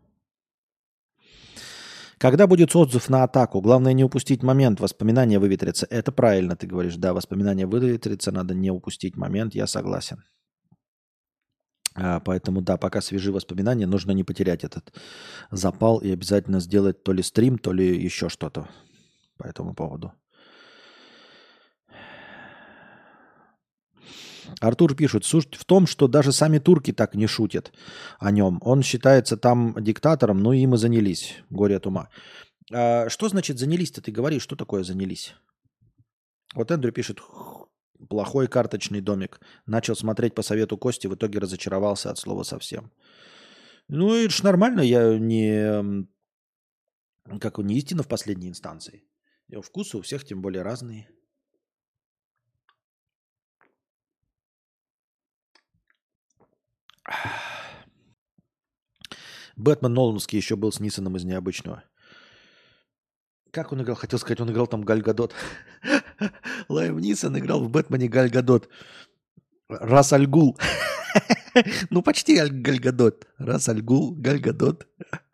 Когда будет отзыв на атаку? Главное не упустить момент, воспоминания выветрятся. Это правильно ты говоришь, да, воспоминания выветрятся, надо не упустить момент, я согласен. Поэтому, да, пока свежи воспоминания, нужно не потерять этот запал и обязательно сделать то ли стрим, то ли еще что-то по этому поводу. Артур пишет, суть в том, что даже сами турки так не шутят о нем. Он считается там диктатором, ну и им и занялись. Горе от ума. Что значит занялись-то? Ты говоришь, что такое занялись? Вот Эндрю пишет, плохой карточный домик. Начал смотреть по совету Кости, в итоге разочаровался от слова совсем. Ну, это ж нормально, я не истина в последней инстанции. Вкусы у всех тем более разные. Бэтмен Нолановский еще был с Нисоном из необычного. Как он играл? Хотел сказать, он играл там Галь Гадот. Лайв Нисон играл в Бэтмене Галь Гадот. Рас Аль Гул. Ну, почти Гальгадот. Раз Альгул, Гальгадот.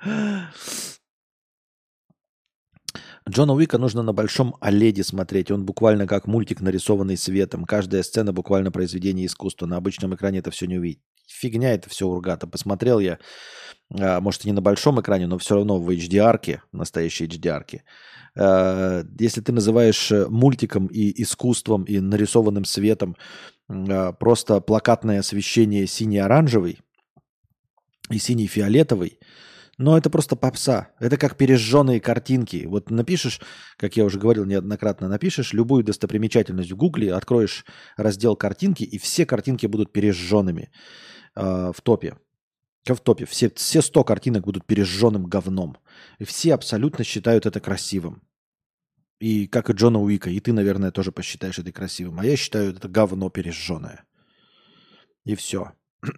Джона Уика нужно на большом OLED смотреть. Он буквально как мультик, нарисованный светом. Каждая сцена буквально произведение искусства. На обычном экране это все не увидеть. Фигня это все, Ургата. Посмотрел я, может, и не на большом экране, но все равно в HDR-ке, настоящей HDR-ке. Если ты называешь мультиком и искусством, и нарисованным светом просто плакатное освещение синий-оранжевый и синий-фиолетовый, но это просто попса. Это как пережженные картинки. Вот напишешь, как я уже говорил неоднократно, напишешь любую достопримечательность в Гугле, откроешь раздел картинки, и все картинки будут пережженными в топе. В топе. Все 100 картинок будут пережженным говном. И все абсолютно считают это красивым. И как и Джона Уика. И ты, наверное, тоже посчитаешь это красивым. А я считаю, это говно пережженное. И все.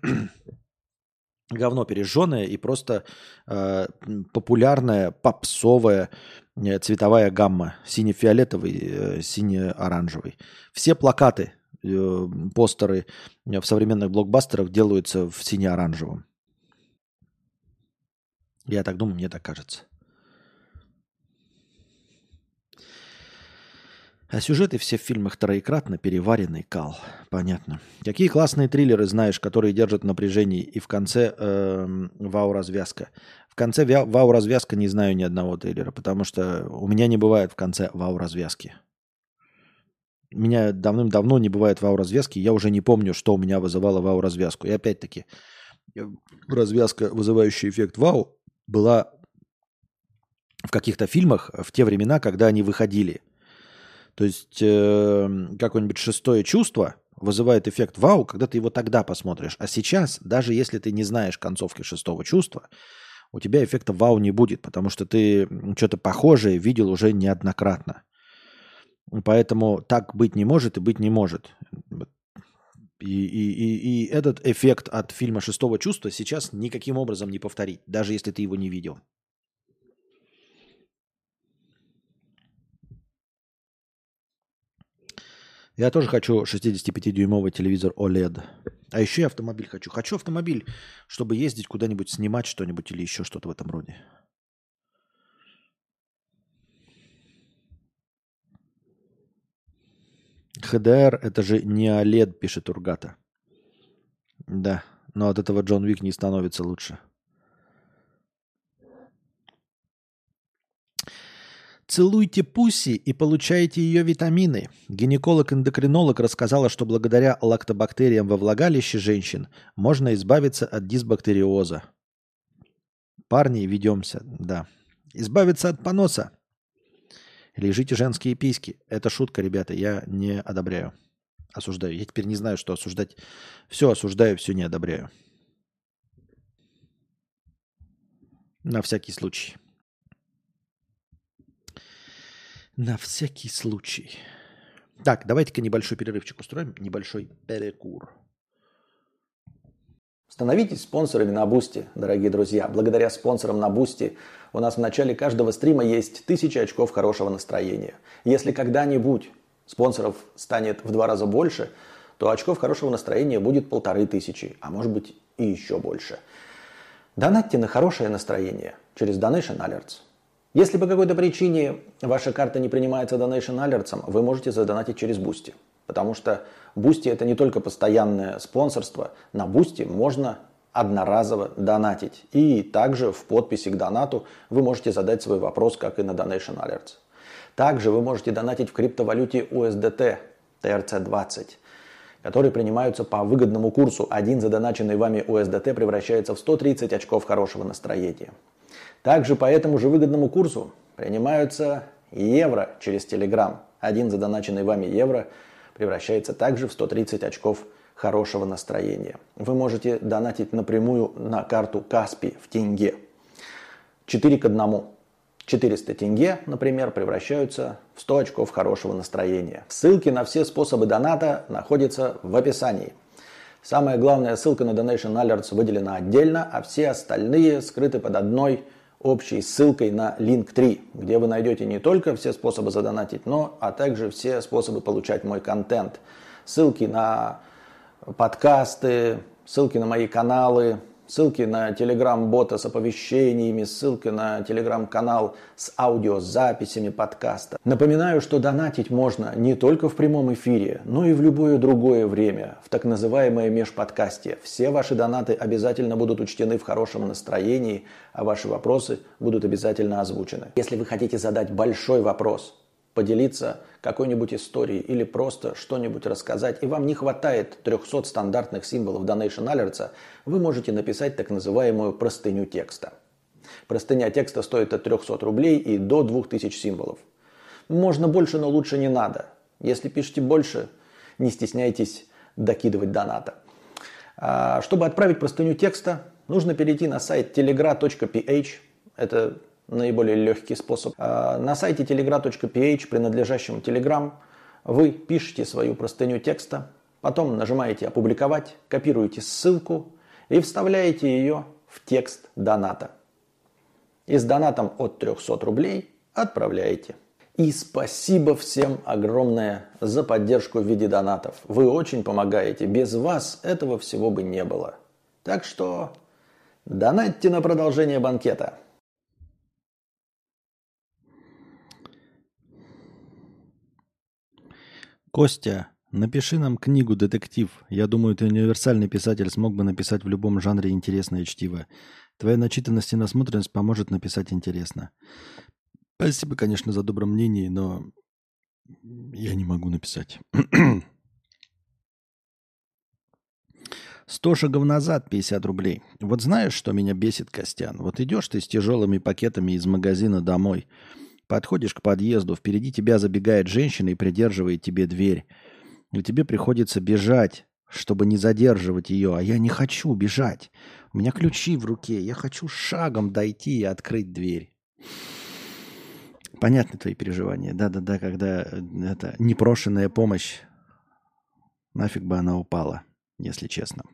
Говно пережженное и просто популярная попсовая цветовая гамма. Сине-фиолетовый, сине-оранжевый. Все плакаты, постеры в современных блокбастерах делаются в сине-оранжевом. Я так думаю, мне так кажется. А сюжеты все в фильмах троекратно переваренный кал. Понятно. Какие классные триллеры знаешь, которые держат в напряжении и в конце вау-развязка? В конце вау-развязка не знаю ни одного триллера, потому что у меня не бывает в конце вау-развязки. У меня давным-давно не бывает вау-развязки, я уже не помню, что у меня вызывало вау-развязку. И опять-таки, развязка, вызывающая эффект вау, была в каких-то фильмах в те времена, когда они выходили. То есть какое-нибудь шестое чувство вызывает эффект вау, когда ты его тогда посмотришь. А сейчас, даже если ты не знаешь концовки шестого чувства, у тебя эффекта вау не будет, потому что ты что-то похожее видел уже неоднократно. Поэтому так быть не может и быть не может. И этот эффект от фильма шестого чувства сейчас никаким образом не повторить, даже если ты его не видел. Я тоже хочу 65-дюймовый телевизор OLED. А еще я автомобиль хочу. Хочу автомобиль, чтобы ездить куда-нибудь, снимать что-нибудь или еще что-то в этом роде. HDR это же не OLED, пишет Ургата. Да, но от этого Джон Уик не становится лучше. Целуйте Пусси и получаете ее витамины. Гинеколог-эндокринолог рассказала, что благодаря лактобактериям во влагалище женщин можно избавиться от дисбактериоза. Парни, ведемся, да. Избавиться от поноса. Лежите женские письки. Это шутка, ребята, я не одобряю. Осуждаю. Я теперь не знаю, что осуждать. Все осуждаю, все не одобряю. На всякий случай. На всякий случай. Так, давайте-ка небольшой перерывчик устроим. Небольшой перекур.
Становитесь спонсорами на Бусти, дорогие друзья. Благодаря спонсорам на Бусти у нас в начале каждого стрима есть 1000 очков хорошего настроения. Если когда-нибудь спонсоров станет в 2 раза больше, то очков хорошего настроения будет 1500, а может быть и еще больше. Донатьте на хорошее настроение через Donation Alerts. Если по какой-то причине ваша карта не принимается Donation Alerts, вы можете задонатить через Boosty. Потому что Boosty это не только постоянное спонсорство. На Boosty можно одноразово донатить. И также в подписи к донату вы можете задать свой вопрос, как и на Donation Alerts. Также вы можете донатить в криптовалюте USDT TRC20, которые принимаются по выгодному курсу. Один задоначенный вами USDT превращается в 130 очков хорошего настроения. Также по этому же выгодному курсу принимаются евро через Telegram. Один задоначенный вами евро превращается также в 130 очков хорошего настроения. Вы можете донатить напрямую на карту Каспи в тенге. 4 к 1. 400 тенге, например, превращаются в 100 очков хорошего настроения. Ссылки на все способы доната находятся в описании. Самая главная ссылка на Donation Alerts выделена отдельно, а все остальные скрыты под одной общей ссылкой на Linktree, где вы найдете не только все способы задонатить, но а также все способы получать мой контент. Ссылки на подкасты, ссылки на мои каналы, ссылки на телеграм-бота с оповещениями, ссылки на телеграм-канал с аудиозаписями подкаста. Напоминаю, что донатить можно не только в прямом эфире, но и в любое другое время, в так называемое межподкасте. Все ваши донаты обязательно будут учтены в хорошем настроении, а ваши вопросы будут обязательно озвучены. Если вы хотите задать большой вопрос, поделиться какой-нибудь историей или просто что-нибудь рассказать, и вам не хватает 300 стандартных символов Donation Alerts, вы можете написать так называемую простыню текста. Простыня текста стоит от 300 рублей и до 2000 символов. Можно больше, но лучше не надо. Если пишете больше, не стесняйтесь докидывать доната. Чтобы отправить простыню текста, нужно перейти на сайт telegra.ph. Это наиболее легкий способ. На сайте telegra.ph, принадлежащем Telegram, вы пишете свою простыню текста, потом нажимаете «Опубликовать», копируете ссылку и вставляете ее в текст доната. И с донатом от 300 рублей отправляете. И спасибо всем огромное за поддержку в виде донатов. Вы очень помогаете. Без вас этого всего бы не было. Так что донатьте на продолжение банкета.
Костя, напиши нам книгу «Детектив». Я думаю, ты универсальный писатель, смог бы написать в любом жанре интересное чтиво. Твоя начитанность и насмотренность поможет написать интересно. Спасибо, конечно, за доброе мнение, но я не могу написать. 100 шагов назад, 50 рублей. Вот знаешь, что меня бесит, Костян? Вот идешь ты с тяжелыми пакетами из магазина домой, подходишь к подъезду, впереди тебя забегает женщина и придерживает тебе дверь. И тебе приходится бежать, чтобы не задерживать ее. А я не хочу бежать. У меня ключи в руке. Я хочу шагом дойти и открыть дверь. Понятны твои переживания. Да-да-да, когда это непрошенная помощь, нафиг бы она упала, если честно.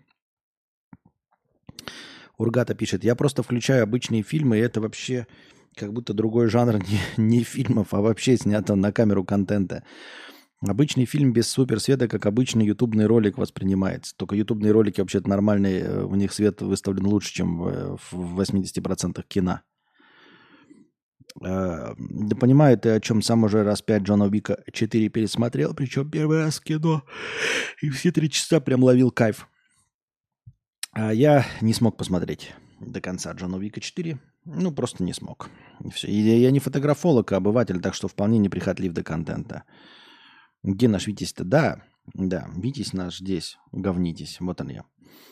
Ургата пишет, я просто включаю обычные фильмы, и это вообще как будто другой жанр не фильмов, а вообще снято на камеру контента. Обычный фильм без суперсвета, как обычный ютубный ролик воспринимается. Только ютубные ролики вообще-то нормальные, у них свет выставлен лучше, чем в 80% кино. Да понимаю ты, о чем сам уже раз 5 Джона Уика 4 пересмотрел, причем первый раз в кино. И все 3 часа прям ловил кайф. А я не смог посмотреть до конца Джона Уика 4. Ну, просто не смог. И все. И я не фотографолог, а обыватель, так что вполне неприхотлив до контента. Где наш Витязь-то? Да, Витязь наш здесь. Говнитесь. Вот он я.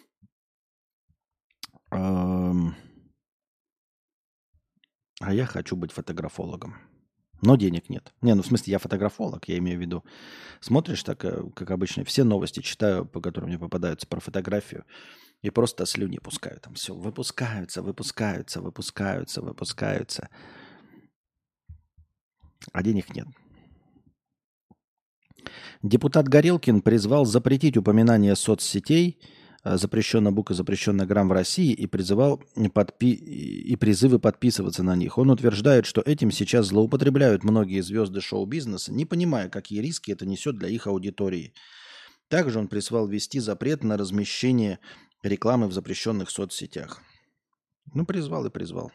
А я хочу быть фотографологом. Но денег нет. Не, ну в смысле, я фотографолог, я имею в виду. Смотришь так, как обычно, все новости читаю, по которым мне попадаются про фотографию, и просто слюни пускаю. Там все выпускаются. А денег нет. Депутат Горелкин призвал запретить упоминание соцсетей, запрещенная буква, запрещенная грамм в России, и призывал призывы подписываться на них. Он утверждает, что этим сейчас злоупотребляют многие звезды шоу-бизнеса, не понимая, какие риски это несет для их аудитории. Также он призвал ввести запрет на размещение рекламы в запрещенных соцсетях. Ну, призвал и призвал.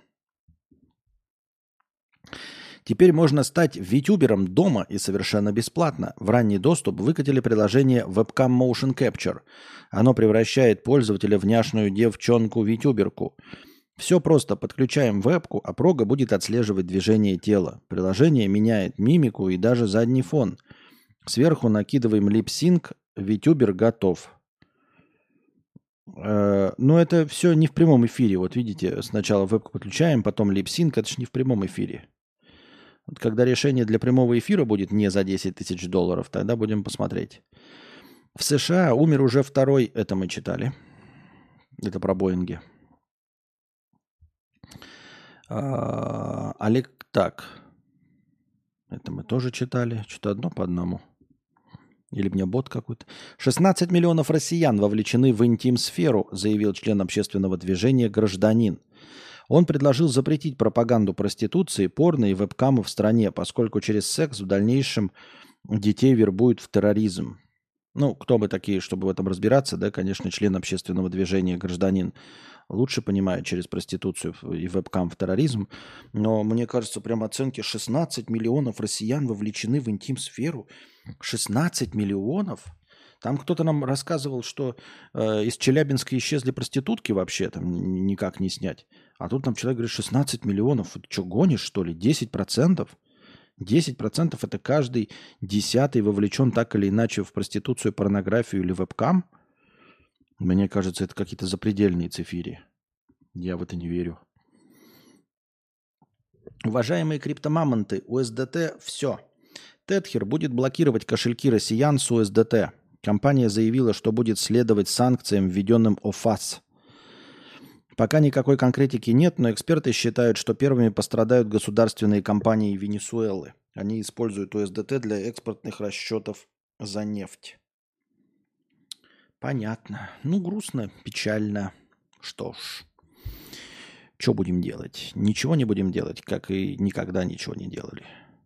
Теперь можно стать витюбером дома и совершенно бесплатно. В ранний доступ выкатили приложение Webcam Motion Capture. Оно превращает пользователя в няшную девчонку-витюберку. Все просто. Подключаем вебку, а прога будет отслеживать движение тела. Приложение меняет мимику и даже задний фон. Сверху накидываем лип-синк, витюбер готов. Но это все не в прямом эфире. Вот видите, сначала вебку подключаем, потом лип-синк. Это же не в прямом эфире. Вот когда решение для прямого эфира будет не за 10 тысяч долларов, тогда будем посмотреть. В США умер уже второй, это мы читали. Это про Боинги. Олег, так. Это мы тоже читали. Что-то одно по одному. Или мне бот какой-то. 16 миллионов россиян вовлечены в интим-сферу, заявил член общественного движения «Гражданин». Он предложил запретить пропаганду проституции, порно и вебкамы в стране, поскольку через секс в дальнейшем детей вербуют в терроризм. Ну, кто мы такие, чтобы в этом разбираться, да, конечно, член общественного движения, гражданин лучше понимает через проституцию и вебкам в терроризм, но мне кажется, прям оценки 16 миллионов россиян вовлечены в интим-сферу. 16 миллионов? Там кто-то нам рассказывал, что из Челябинска исчезли проститутки вообще, там никак не снять. А тут нам человек говорит, 16 миллионов. Ты что, гонишь, что ли? 10%? 10% это каждый 10-й вовлечен так или иначе в проституцию, порнографию или вебкам. Мне кажется, это какие-то запредельные цифиры. Я в это не верю. Уважаемые криптомамонты, USDT все. Тетхер будет блокировать кошельки россиян с USDT. Компания заявила, что будет следовать санкциям, введенным ОФАС. Пока никакой конкретики нет, но эксперты считают, что первыми пострадают государственные компании Венесуэлы. Они используют USDT для экспортных расчетов за нефть. Понятно. Ну, грустно, печально. Что ж. Что будем делать? Ничего не будем делать, как и никогда ничего не делали.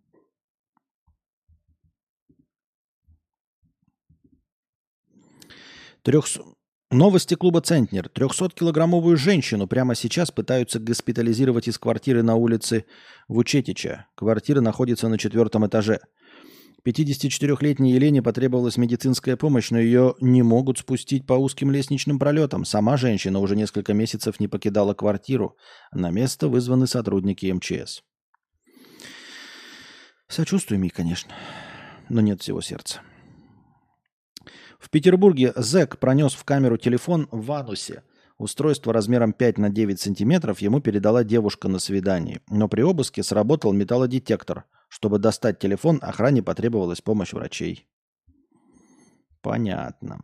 Новости клуба «Центнер». 300-килограммовую женщину прямо сейчас пытаются госпитализировать из квартиры на улице Вучетича. Квартира находится на 4-м этаже. 54-летней Елене потребовалась медицинская помощь, но ее не могут спустить по узким лестничным пролетам. Сама женщина уже несколько месяцев не покидала квартиру. На место вызваны сотрудники МЧС. Сочувствуем ей, конечно, но нет всего сердца. В Петербурге зэк пронес в камеру телефон в анусе. Устройство размером 5 на 9 сантиметров ему передала девушка на свидании. Но при обыске сработал металлодетектор. Чтобы достать телефон, охране потребовалась помощь врачей. Понятно.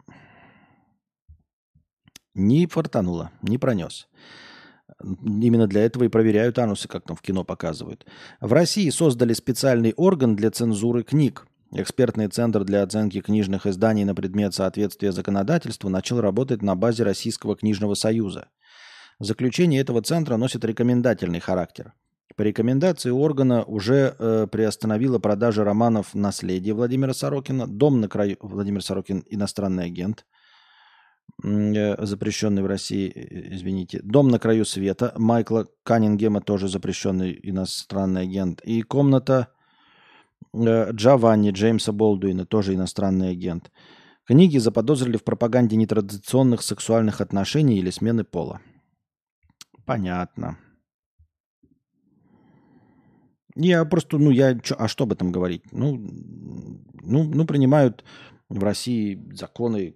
Не фартануло, не пронес. Именно для этого и проверяют анусы, как там в кино показывают. В России создали специальный орган для цензуры книг. Экспертный центр для оценки книжных изданий на предмет соответствия законодательству начал работать на базе Российского книжного союза. Заключение этого центра носит рекомендательный характер. По рекомендации органа уже приостановила продажи романов «Наследие» Владимира Сорокина, «Дом на краю» Владимир Сорокин, иностранный агент, запрещенный в России, извините, «Дом на краю света» Майкла Каннингема, тоже запрещенный иностранный агент, и «Комната Джованни» Джеймса Болдуина, тоже иностранный агент. Книги заподозрили в пропаганде нетрадиционных сексуальных отношений или смены пола. Понятно. Я просто, а что об этом говорить? Принимают в России законы,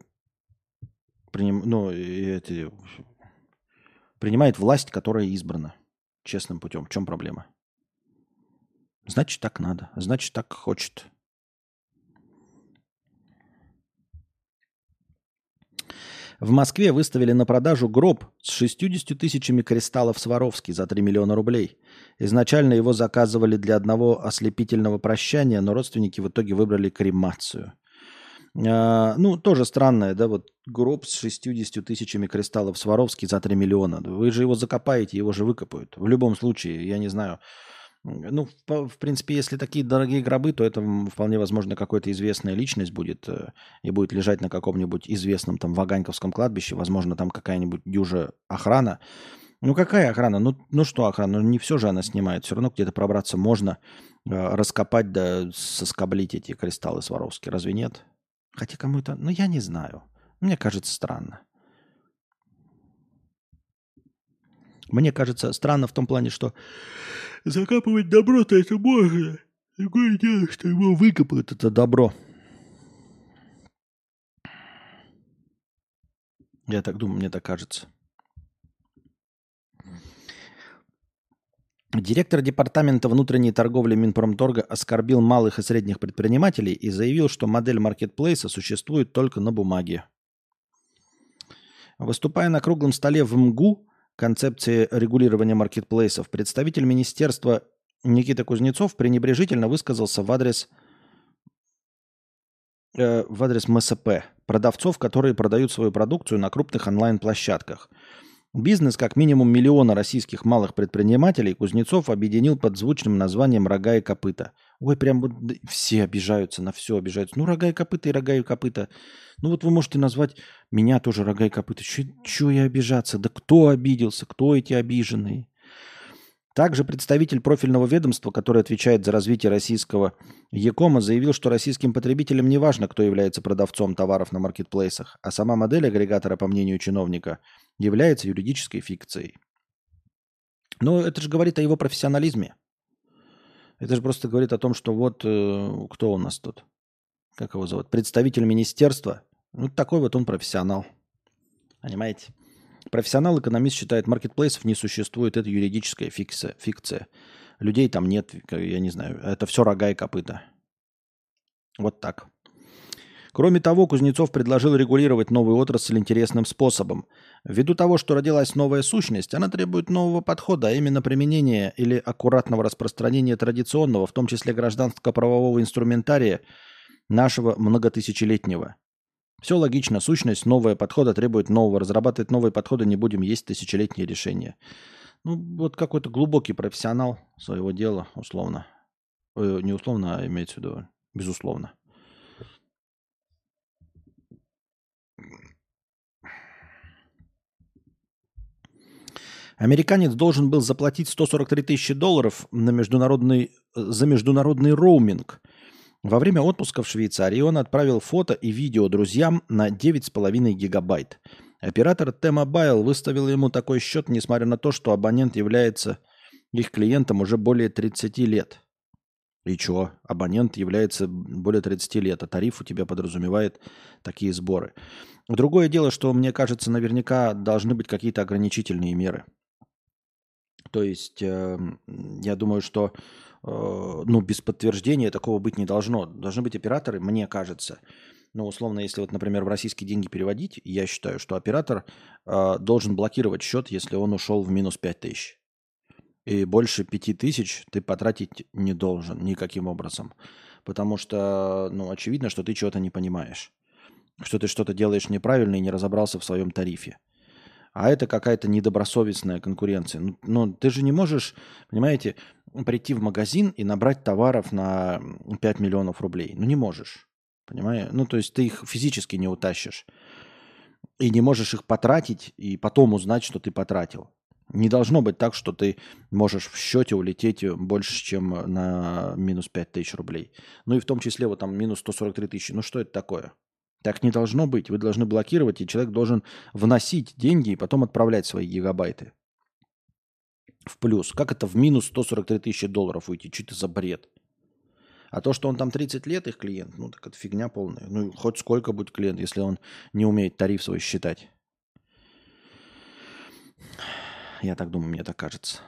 принимает власть, которая избрана честным путем. В чем проблема? Значит, так надо. Значит, так хочет. В Москве выставили на продажу гроб с 60 тысячами кристаллов Сваровски за 3 миллиона рублей. Изначально его заказывали для одного ослепительного прощания, но родственники в итоге выбрали кремацию. Тоже странное, да, вот гроб с 60 тысячами кристаллов Сваровски за 3 миллиона. Вы же его закопаете, его же выкопают. В любом случае, я не знаю. В принципе, если такие дорогие гробы, то это вполне возможно какая-то известная личность будет и будет лежать на каком-нибудь известном там Ваганьковском кладбище. Возможно, там какая-нибудь дюжа охрана. Какая охрана? Что охрана? Не все же она снимает. Все равно где-то пробраться можно, раскопать да соскоблить эти кристаллы Сваровски. Разве нет? Хотя кому это... я не знаю. Мне кажется, странно. Мне кажется, странно в том плане, что закапывать добро-то это можно. Другое дело, что его выкопают, это добро. Я так думаю, мне так кажется. Директор департамента внутренней торговли Минпромторга оскорбил малых и средних предпринимателей и заявил, что модель маркетплейса существует только на бумаге. Выступая на круглом столе в МГУ концепции регулирования маркетплейсов, представитель министерства Никита Кузнецов пренебрежительно высказался в адрес МСП, продавцов, которые продают свою продукцию на крупных онлайн-площадках. Бизнес как минимум миллиона российских малых предпринимателей Кузнецов объединил под звучным названием «Рога и копыта». Ой, прям вот все обижаются, на все обижаются. Ну, рога и копыта и рога и копыта. Ну, вот вы можете назвать меня тоже рога и копыта. Чего я обижаться? Да кто обиделся? Кто эти обиженные? Также представитель профильного ведомства, который отвечает за развитие российского Якома, заявил, что российским потребителям не важно, кто является продавцом товаров на маркетплейсах, а сама модель агрегатора, по мнению чиновника, является юридической фикцией. Но это же говорит о его профессионализме. Это же просто говорит о том, что вот кто у нас тут? Как его зовут? Представитель министерства. Ну, такой вот он профессионал. Понимаете? Профессионал-экономист считает, маркетплейсов не существует, это юридическая фикция. Людей там нет, я не знаю, это все рога и копыта. Вот так. Кроме того, Кузнецов предложил регулировать новую отрасль интересным способом. Ввиду того, что родилась новая сущность, она требует нового подхода, а именно применения или аккуратного распространения традиционного, в том числе гражданско-правового инструментария нашего многотысячелетнего. Все логично. Сущность, новые подходы требует нового. Разрабатывать новые подходы не будем, есть тысячелетние решения. Ну, вот какой-то глубокий профессионал своего дела, условно. Не условно, а имеется в виду, безусловно. Американец должен был заплатить 143 тысячи долларов за международный роуминг. Во время отпуска в Швейцарии он отправил фото и видео друзьям на 9,5 гигабайт. Оператор T-Mobile выставил ему такой счет, несмотря на то, что абонент является их клиентом уже более 30 лет. И что? Абонент является более 30 лет, а тариф у тебя подразумевает такие сборы. Другое дело, что, мне кажется, наверняка должны быть какие-то ограничительные меры. То есть, я думаю, что без подтверждения такого быть не должно. Должны быть операторы, мне кажется. Условно, если вот, например, в российские деньги переводить, я считаю, что оператор должен блокировать счет, если он ушел в минус 5 тысяч. И больше 5 тысяч ты потратить не должен никаким образом. Потому что, очевидно, что ты чего-то не понимаешь. Что ты что-то делаешь неправильно и не разобрался в своем тарифе. А это какая-то недобросовестная конкуренция. Ты же не можешь, понимаете, прийти в магазин и набрать товаров на 5 миллионов рублей. Не можешь. Понимаешь? То есть ты их физически не утащишь. И не можешь их потратить, и потом узнать, что ты потратил. Не должно быть так, что ты можешь в счете улететь больше, чем на минус 5 тысяч рублей. И в том числе вот там минус 143 тысячи. Что это такое? Так не должно быть. Вы должны блокировать, и человек должен вносить деньги и потом отправлять свои гигабайты в плюс. Как это в минус 143 тысячи долларов уйти? Что это за бред? А то, что он там 30 лет их клиент, так это фигня полная. Хоть сколько будет клиент, если он не умеет тариф свой считать. Я так думаю, мне так кажется.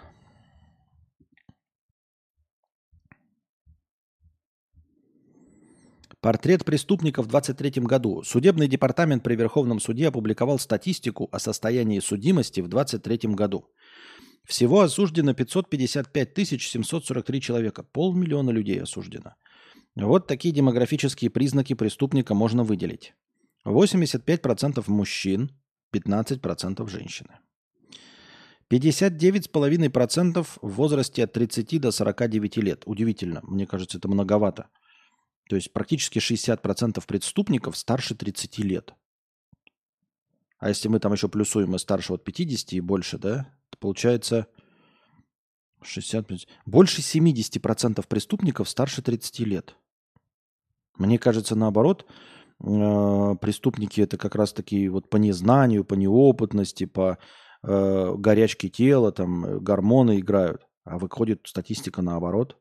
Портрет преступника в 2023 году. Судебный департамент при Верховном суде опубликовал статистику о состоянии судимости в 2023 году. Всего осуждено 555 743 человека. 500 000 людей осуждено. Вот такие демографические признаки преступника можно выделить. 85% мужчин, 15% женщины. 59,5% в возрасте от 30 до 49 лет. Удивительно. Мне кажется, это многовато. То есть практически 60% преступников старше 30 лет. А если мы там еще плюсуем и старше от 50 и больше, да, то получается 65. Больше 70% преступников старше 30 лет. Мне кажется, наоборот, преступники это как раз таки вот по незнанию, по неопытности, по горячке тела, там гормоны играют. А выходит статистика наоборот.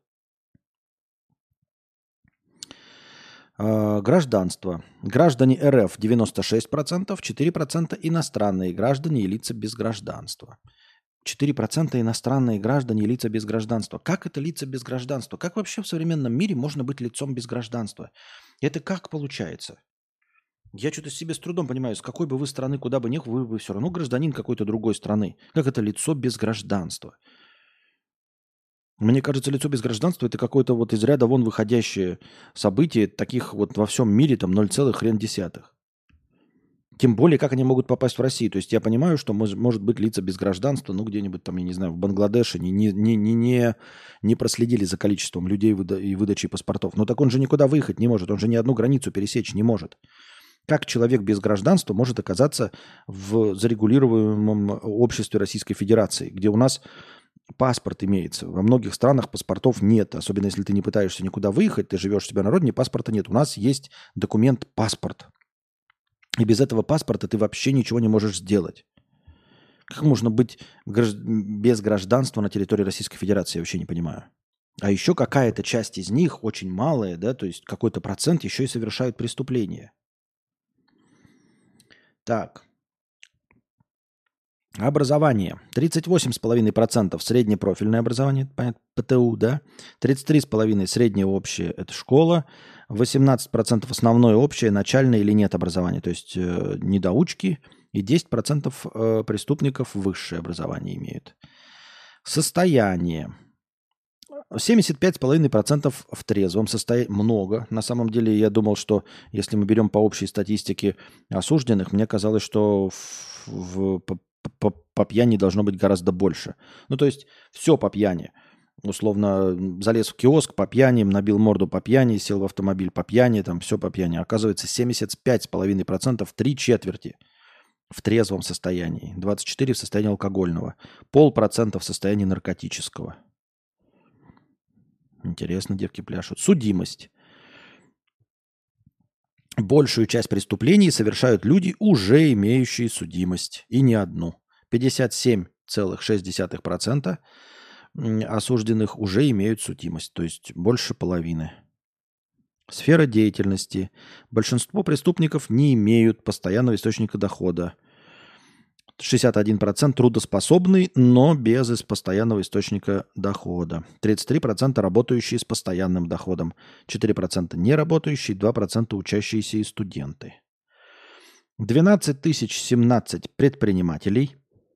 Гражданство. Граждане РФ 96%, 4% иностранные граждане и лица без гражданства. 4% иностранные граждане и лица без гражданства. Как это лица без гражданства? Как вообще в современном мире можно быть лицом без гражданства? Это как получается? Я что-то себе с трудом понимаю, с какой бы вы страны, куда бы ни ехали, вы все равно гражданин какой-то другой страны. Как это лицо без гражданства? Мне кажется, лицо без гражданства это какое-то вот из ряда вон выходящее событие, таких вот во всем мире там 0,1. Тем более, как они могут попасть в Россию. То есть я понимаю, что может быть лица без гражданства, ну где-нибудь там, я не знаю, в Бангладеше не проследили за количеством людей и выдачей паспортов. Но так он же никуда выехать не может, он же ни одну границу пересечь не может. Как человек без гражданства может оказаться в зарегулируемом обществе Российской Федерации, где у нас паспорт имеется? Во многих странах паспортов нет, особенно если ты не пытаешься никуда выехать, ты живешь у себя на родине, паспорта нет. У нас есть документ паспорт. И без этого паспорта ты вообще ничего не можешь сделать. Как можно быть без гражданства на территории Российской Федерации, я вообще не понимаю. А еще какая-то часть из них, очень малая, да, то есть какой-то процент еще и совершают преступления. Так. Образование. 38,5% среднепрофильное образование, ПТУ, да? 33,5% среднее общее, это школа. 18% основное общее, начальное или нет образования, то есть недоучки. И 10% преступников высшее образование имеют. Состояние. 75,5% в трезвом состоянии. Много. На самом деле я думал, что если мы берем по общей статистике осужденных, мне казалось, что по пьяни должно быть гораздо больше. Ну, то есть все по пьяни. Условно, залез в киоск по пьяни, набил морду по пьяни, сел в автомобиль по пьяни, там все по пьяни. Оказывается, 75,5%, 3/4 в трезвом состоянии, 24% в состоянии алкогольного, 0,5% в состоянии наркотического. Интересно, девки пляшут. Судимость. Большую часть преступлений совершают люди, уже имеющие судимость. И не одну. 57,6% осужденных уже имеют судимость. То есть больше половины. Сфера деятельности. Большинство преступников не имеют постоянного источника дохода. 61% трудоспособны, но без постоянного источника дохода. 33% работающие с постоянным доходом. 4% не работающие, 2% учащиеся и студенты. 12 017 предпринимателей.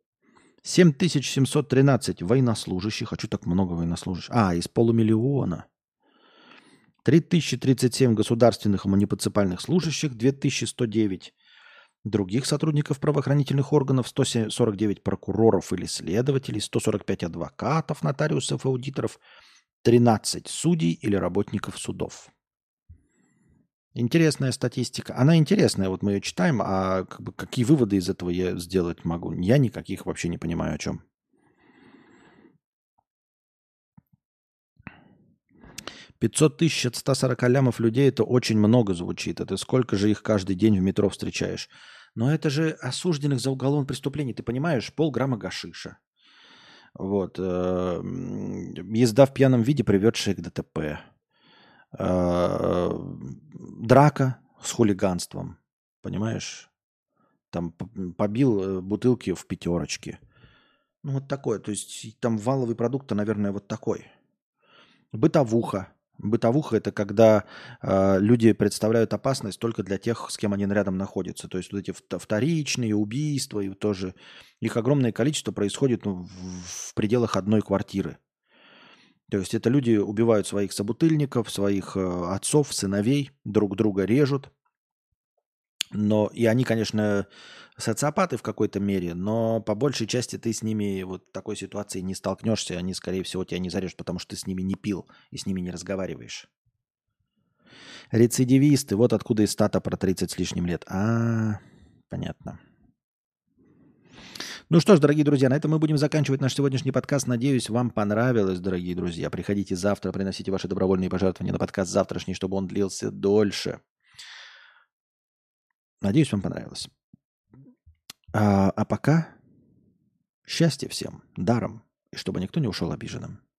7713 военнослужащих. А что так много военнослужащих? Из 500 000. 3037 государственных и муниципальных служащих. 2109 других сотрудников правоохранительных органов, 149 прокуроров или следователей, 145 адвокатов, нотариусов, аудиторов, 13 судей или работников судов. Интересная статистика. Она интересная, вот мы ее читаем, а какие выводы из этого я сделать могу? Я никаких вообще не понимаю, о чем. 500 тысяч от 140 лямов людей – это очень много звучит. Это сколько же их каждый день в метро встречаешь? Но это же осужденных за уголовное преступление. Ты понимаешь, полграмма гашиша. Вот. Езда в пьяном виде, приведшая к ДТП. Драка с хулиганством. Понимаешь? Там побил бутылки в пятерочке. Ну, вот такое. То есть там валовый продукт, наверное, вот такой. Бытовуха. Бытовуха – это когда люди представляют опасность только для тех, с кем они рядом находятся. То есть вот эти вторичные убийства, и тоже их огромное количество происходит в пределах одной квартиры. То есть это люди убивают своих собутыльников, своих отцов, сыновей, друг друга режут. И они, конечно, социопаты в какой-то мере, но по большей части ты с ними вот в такой ситуации не столкнешься, они, скорее всего, тебя не зарежут, потому что ты с ними не пил и с ними не разговариваешь. Рецидивисты, вот откуда и стата про 30 с лишним лет. Понятно. Ну что ж, дорогие друзья, на этом мы будем заканчивать наш сегодняшний подкаст. Надеюсь, вам понравилось, дорогие друзья. Приходите завтра, приносите ваши добровольные пожертвования на подкаст завтрашний, чтобы он длился дольше. Надеюсь, вам понравилось. А пока счастья всем, даром, и чтобы никто не ушел обиженным.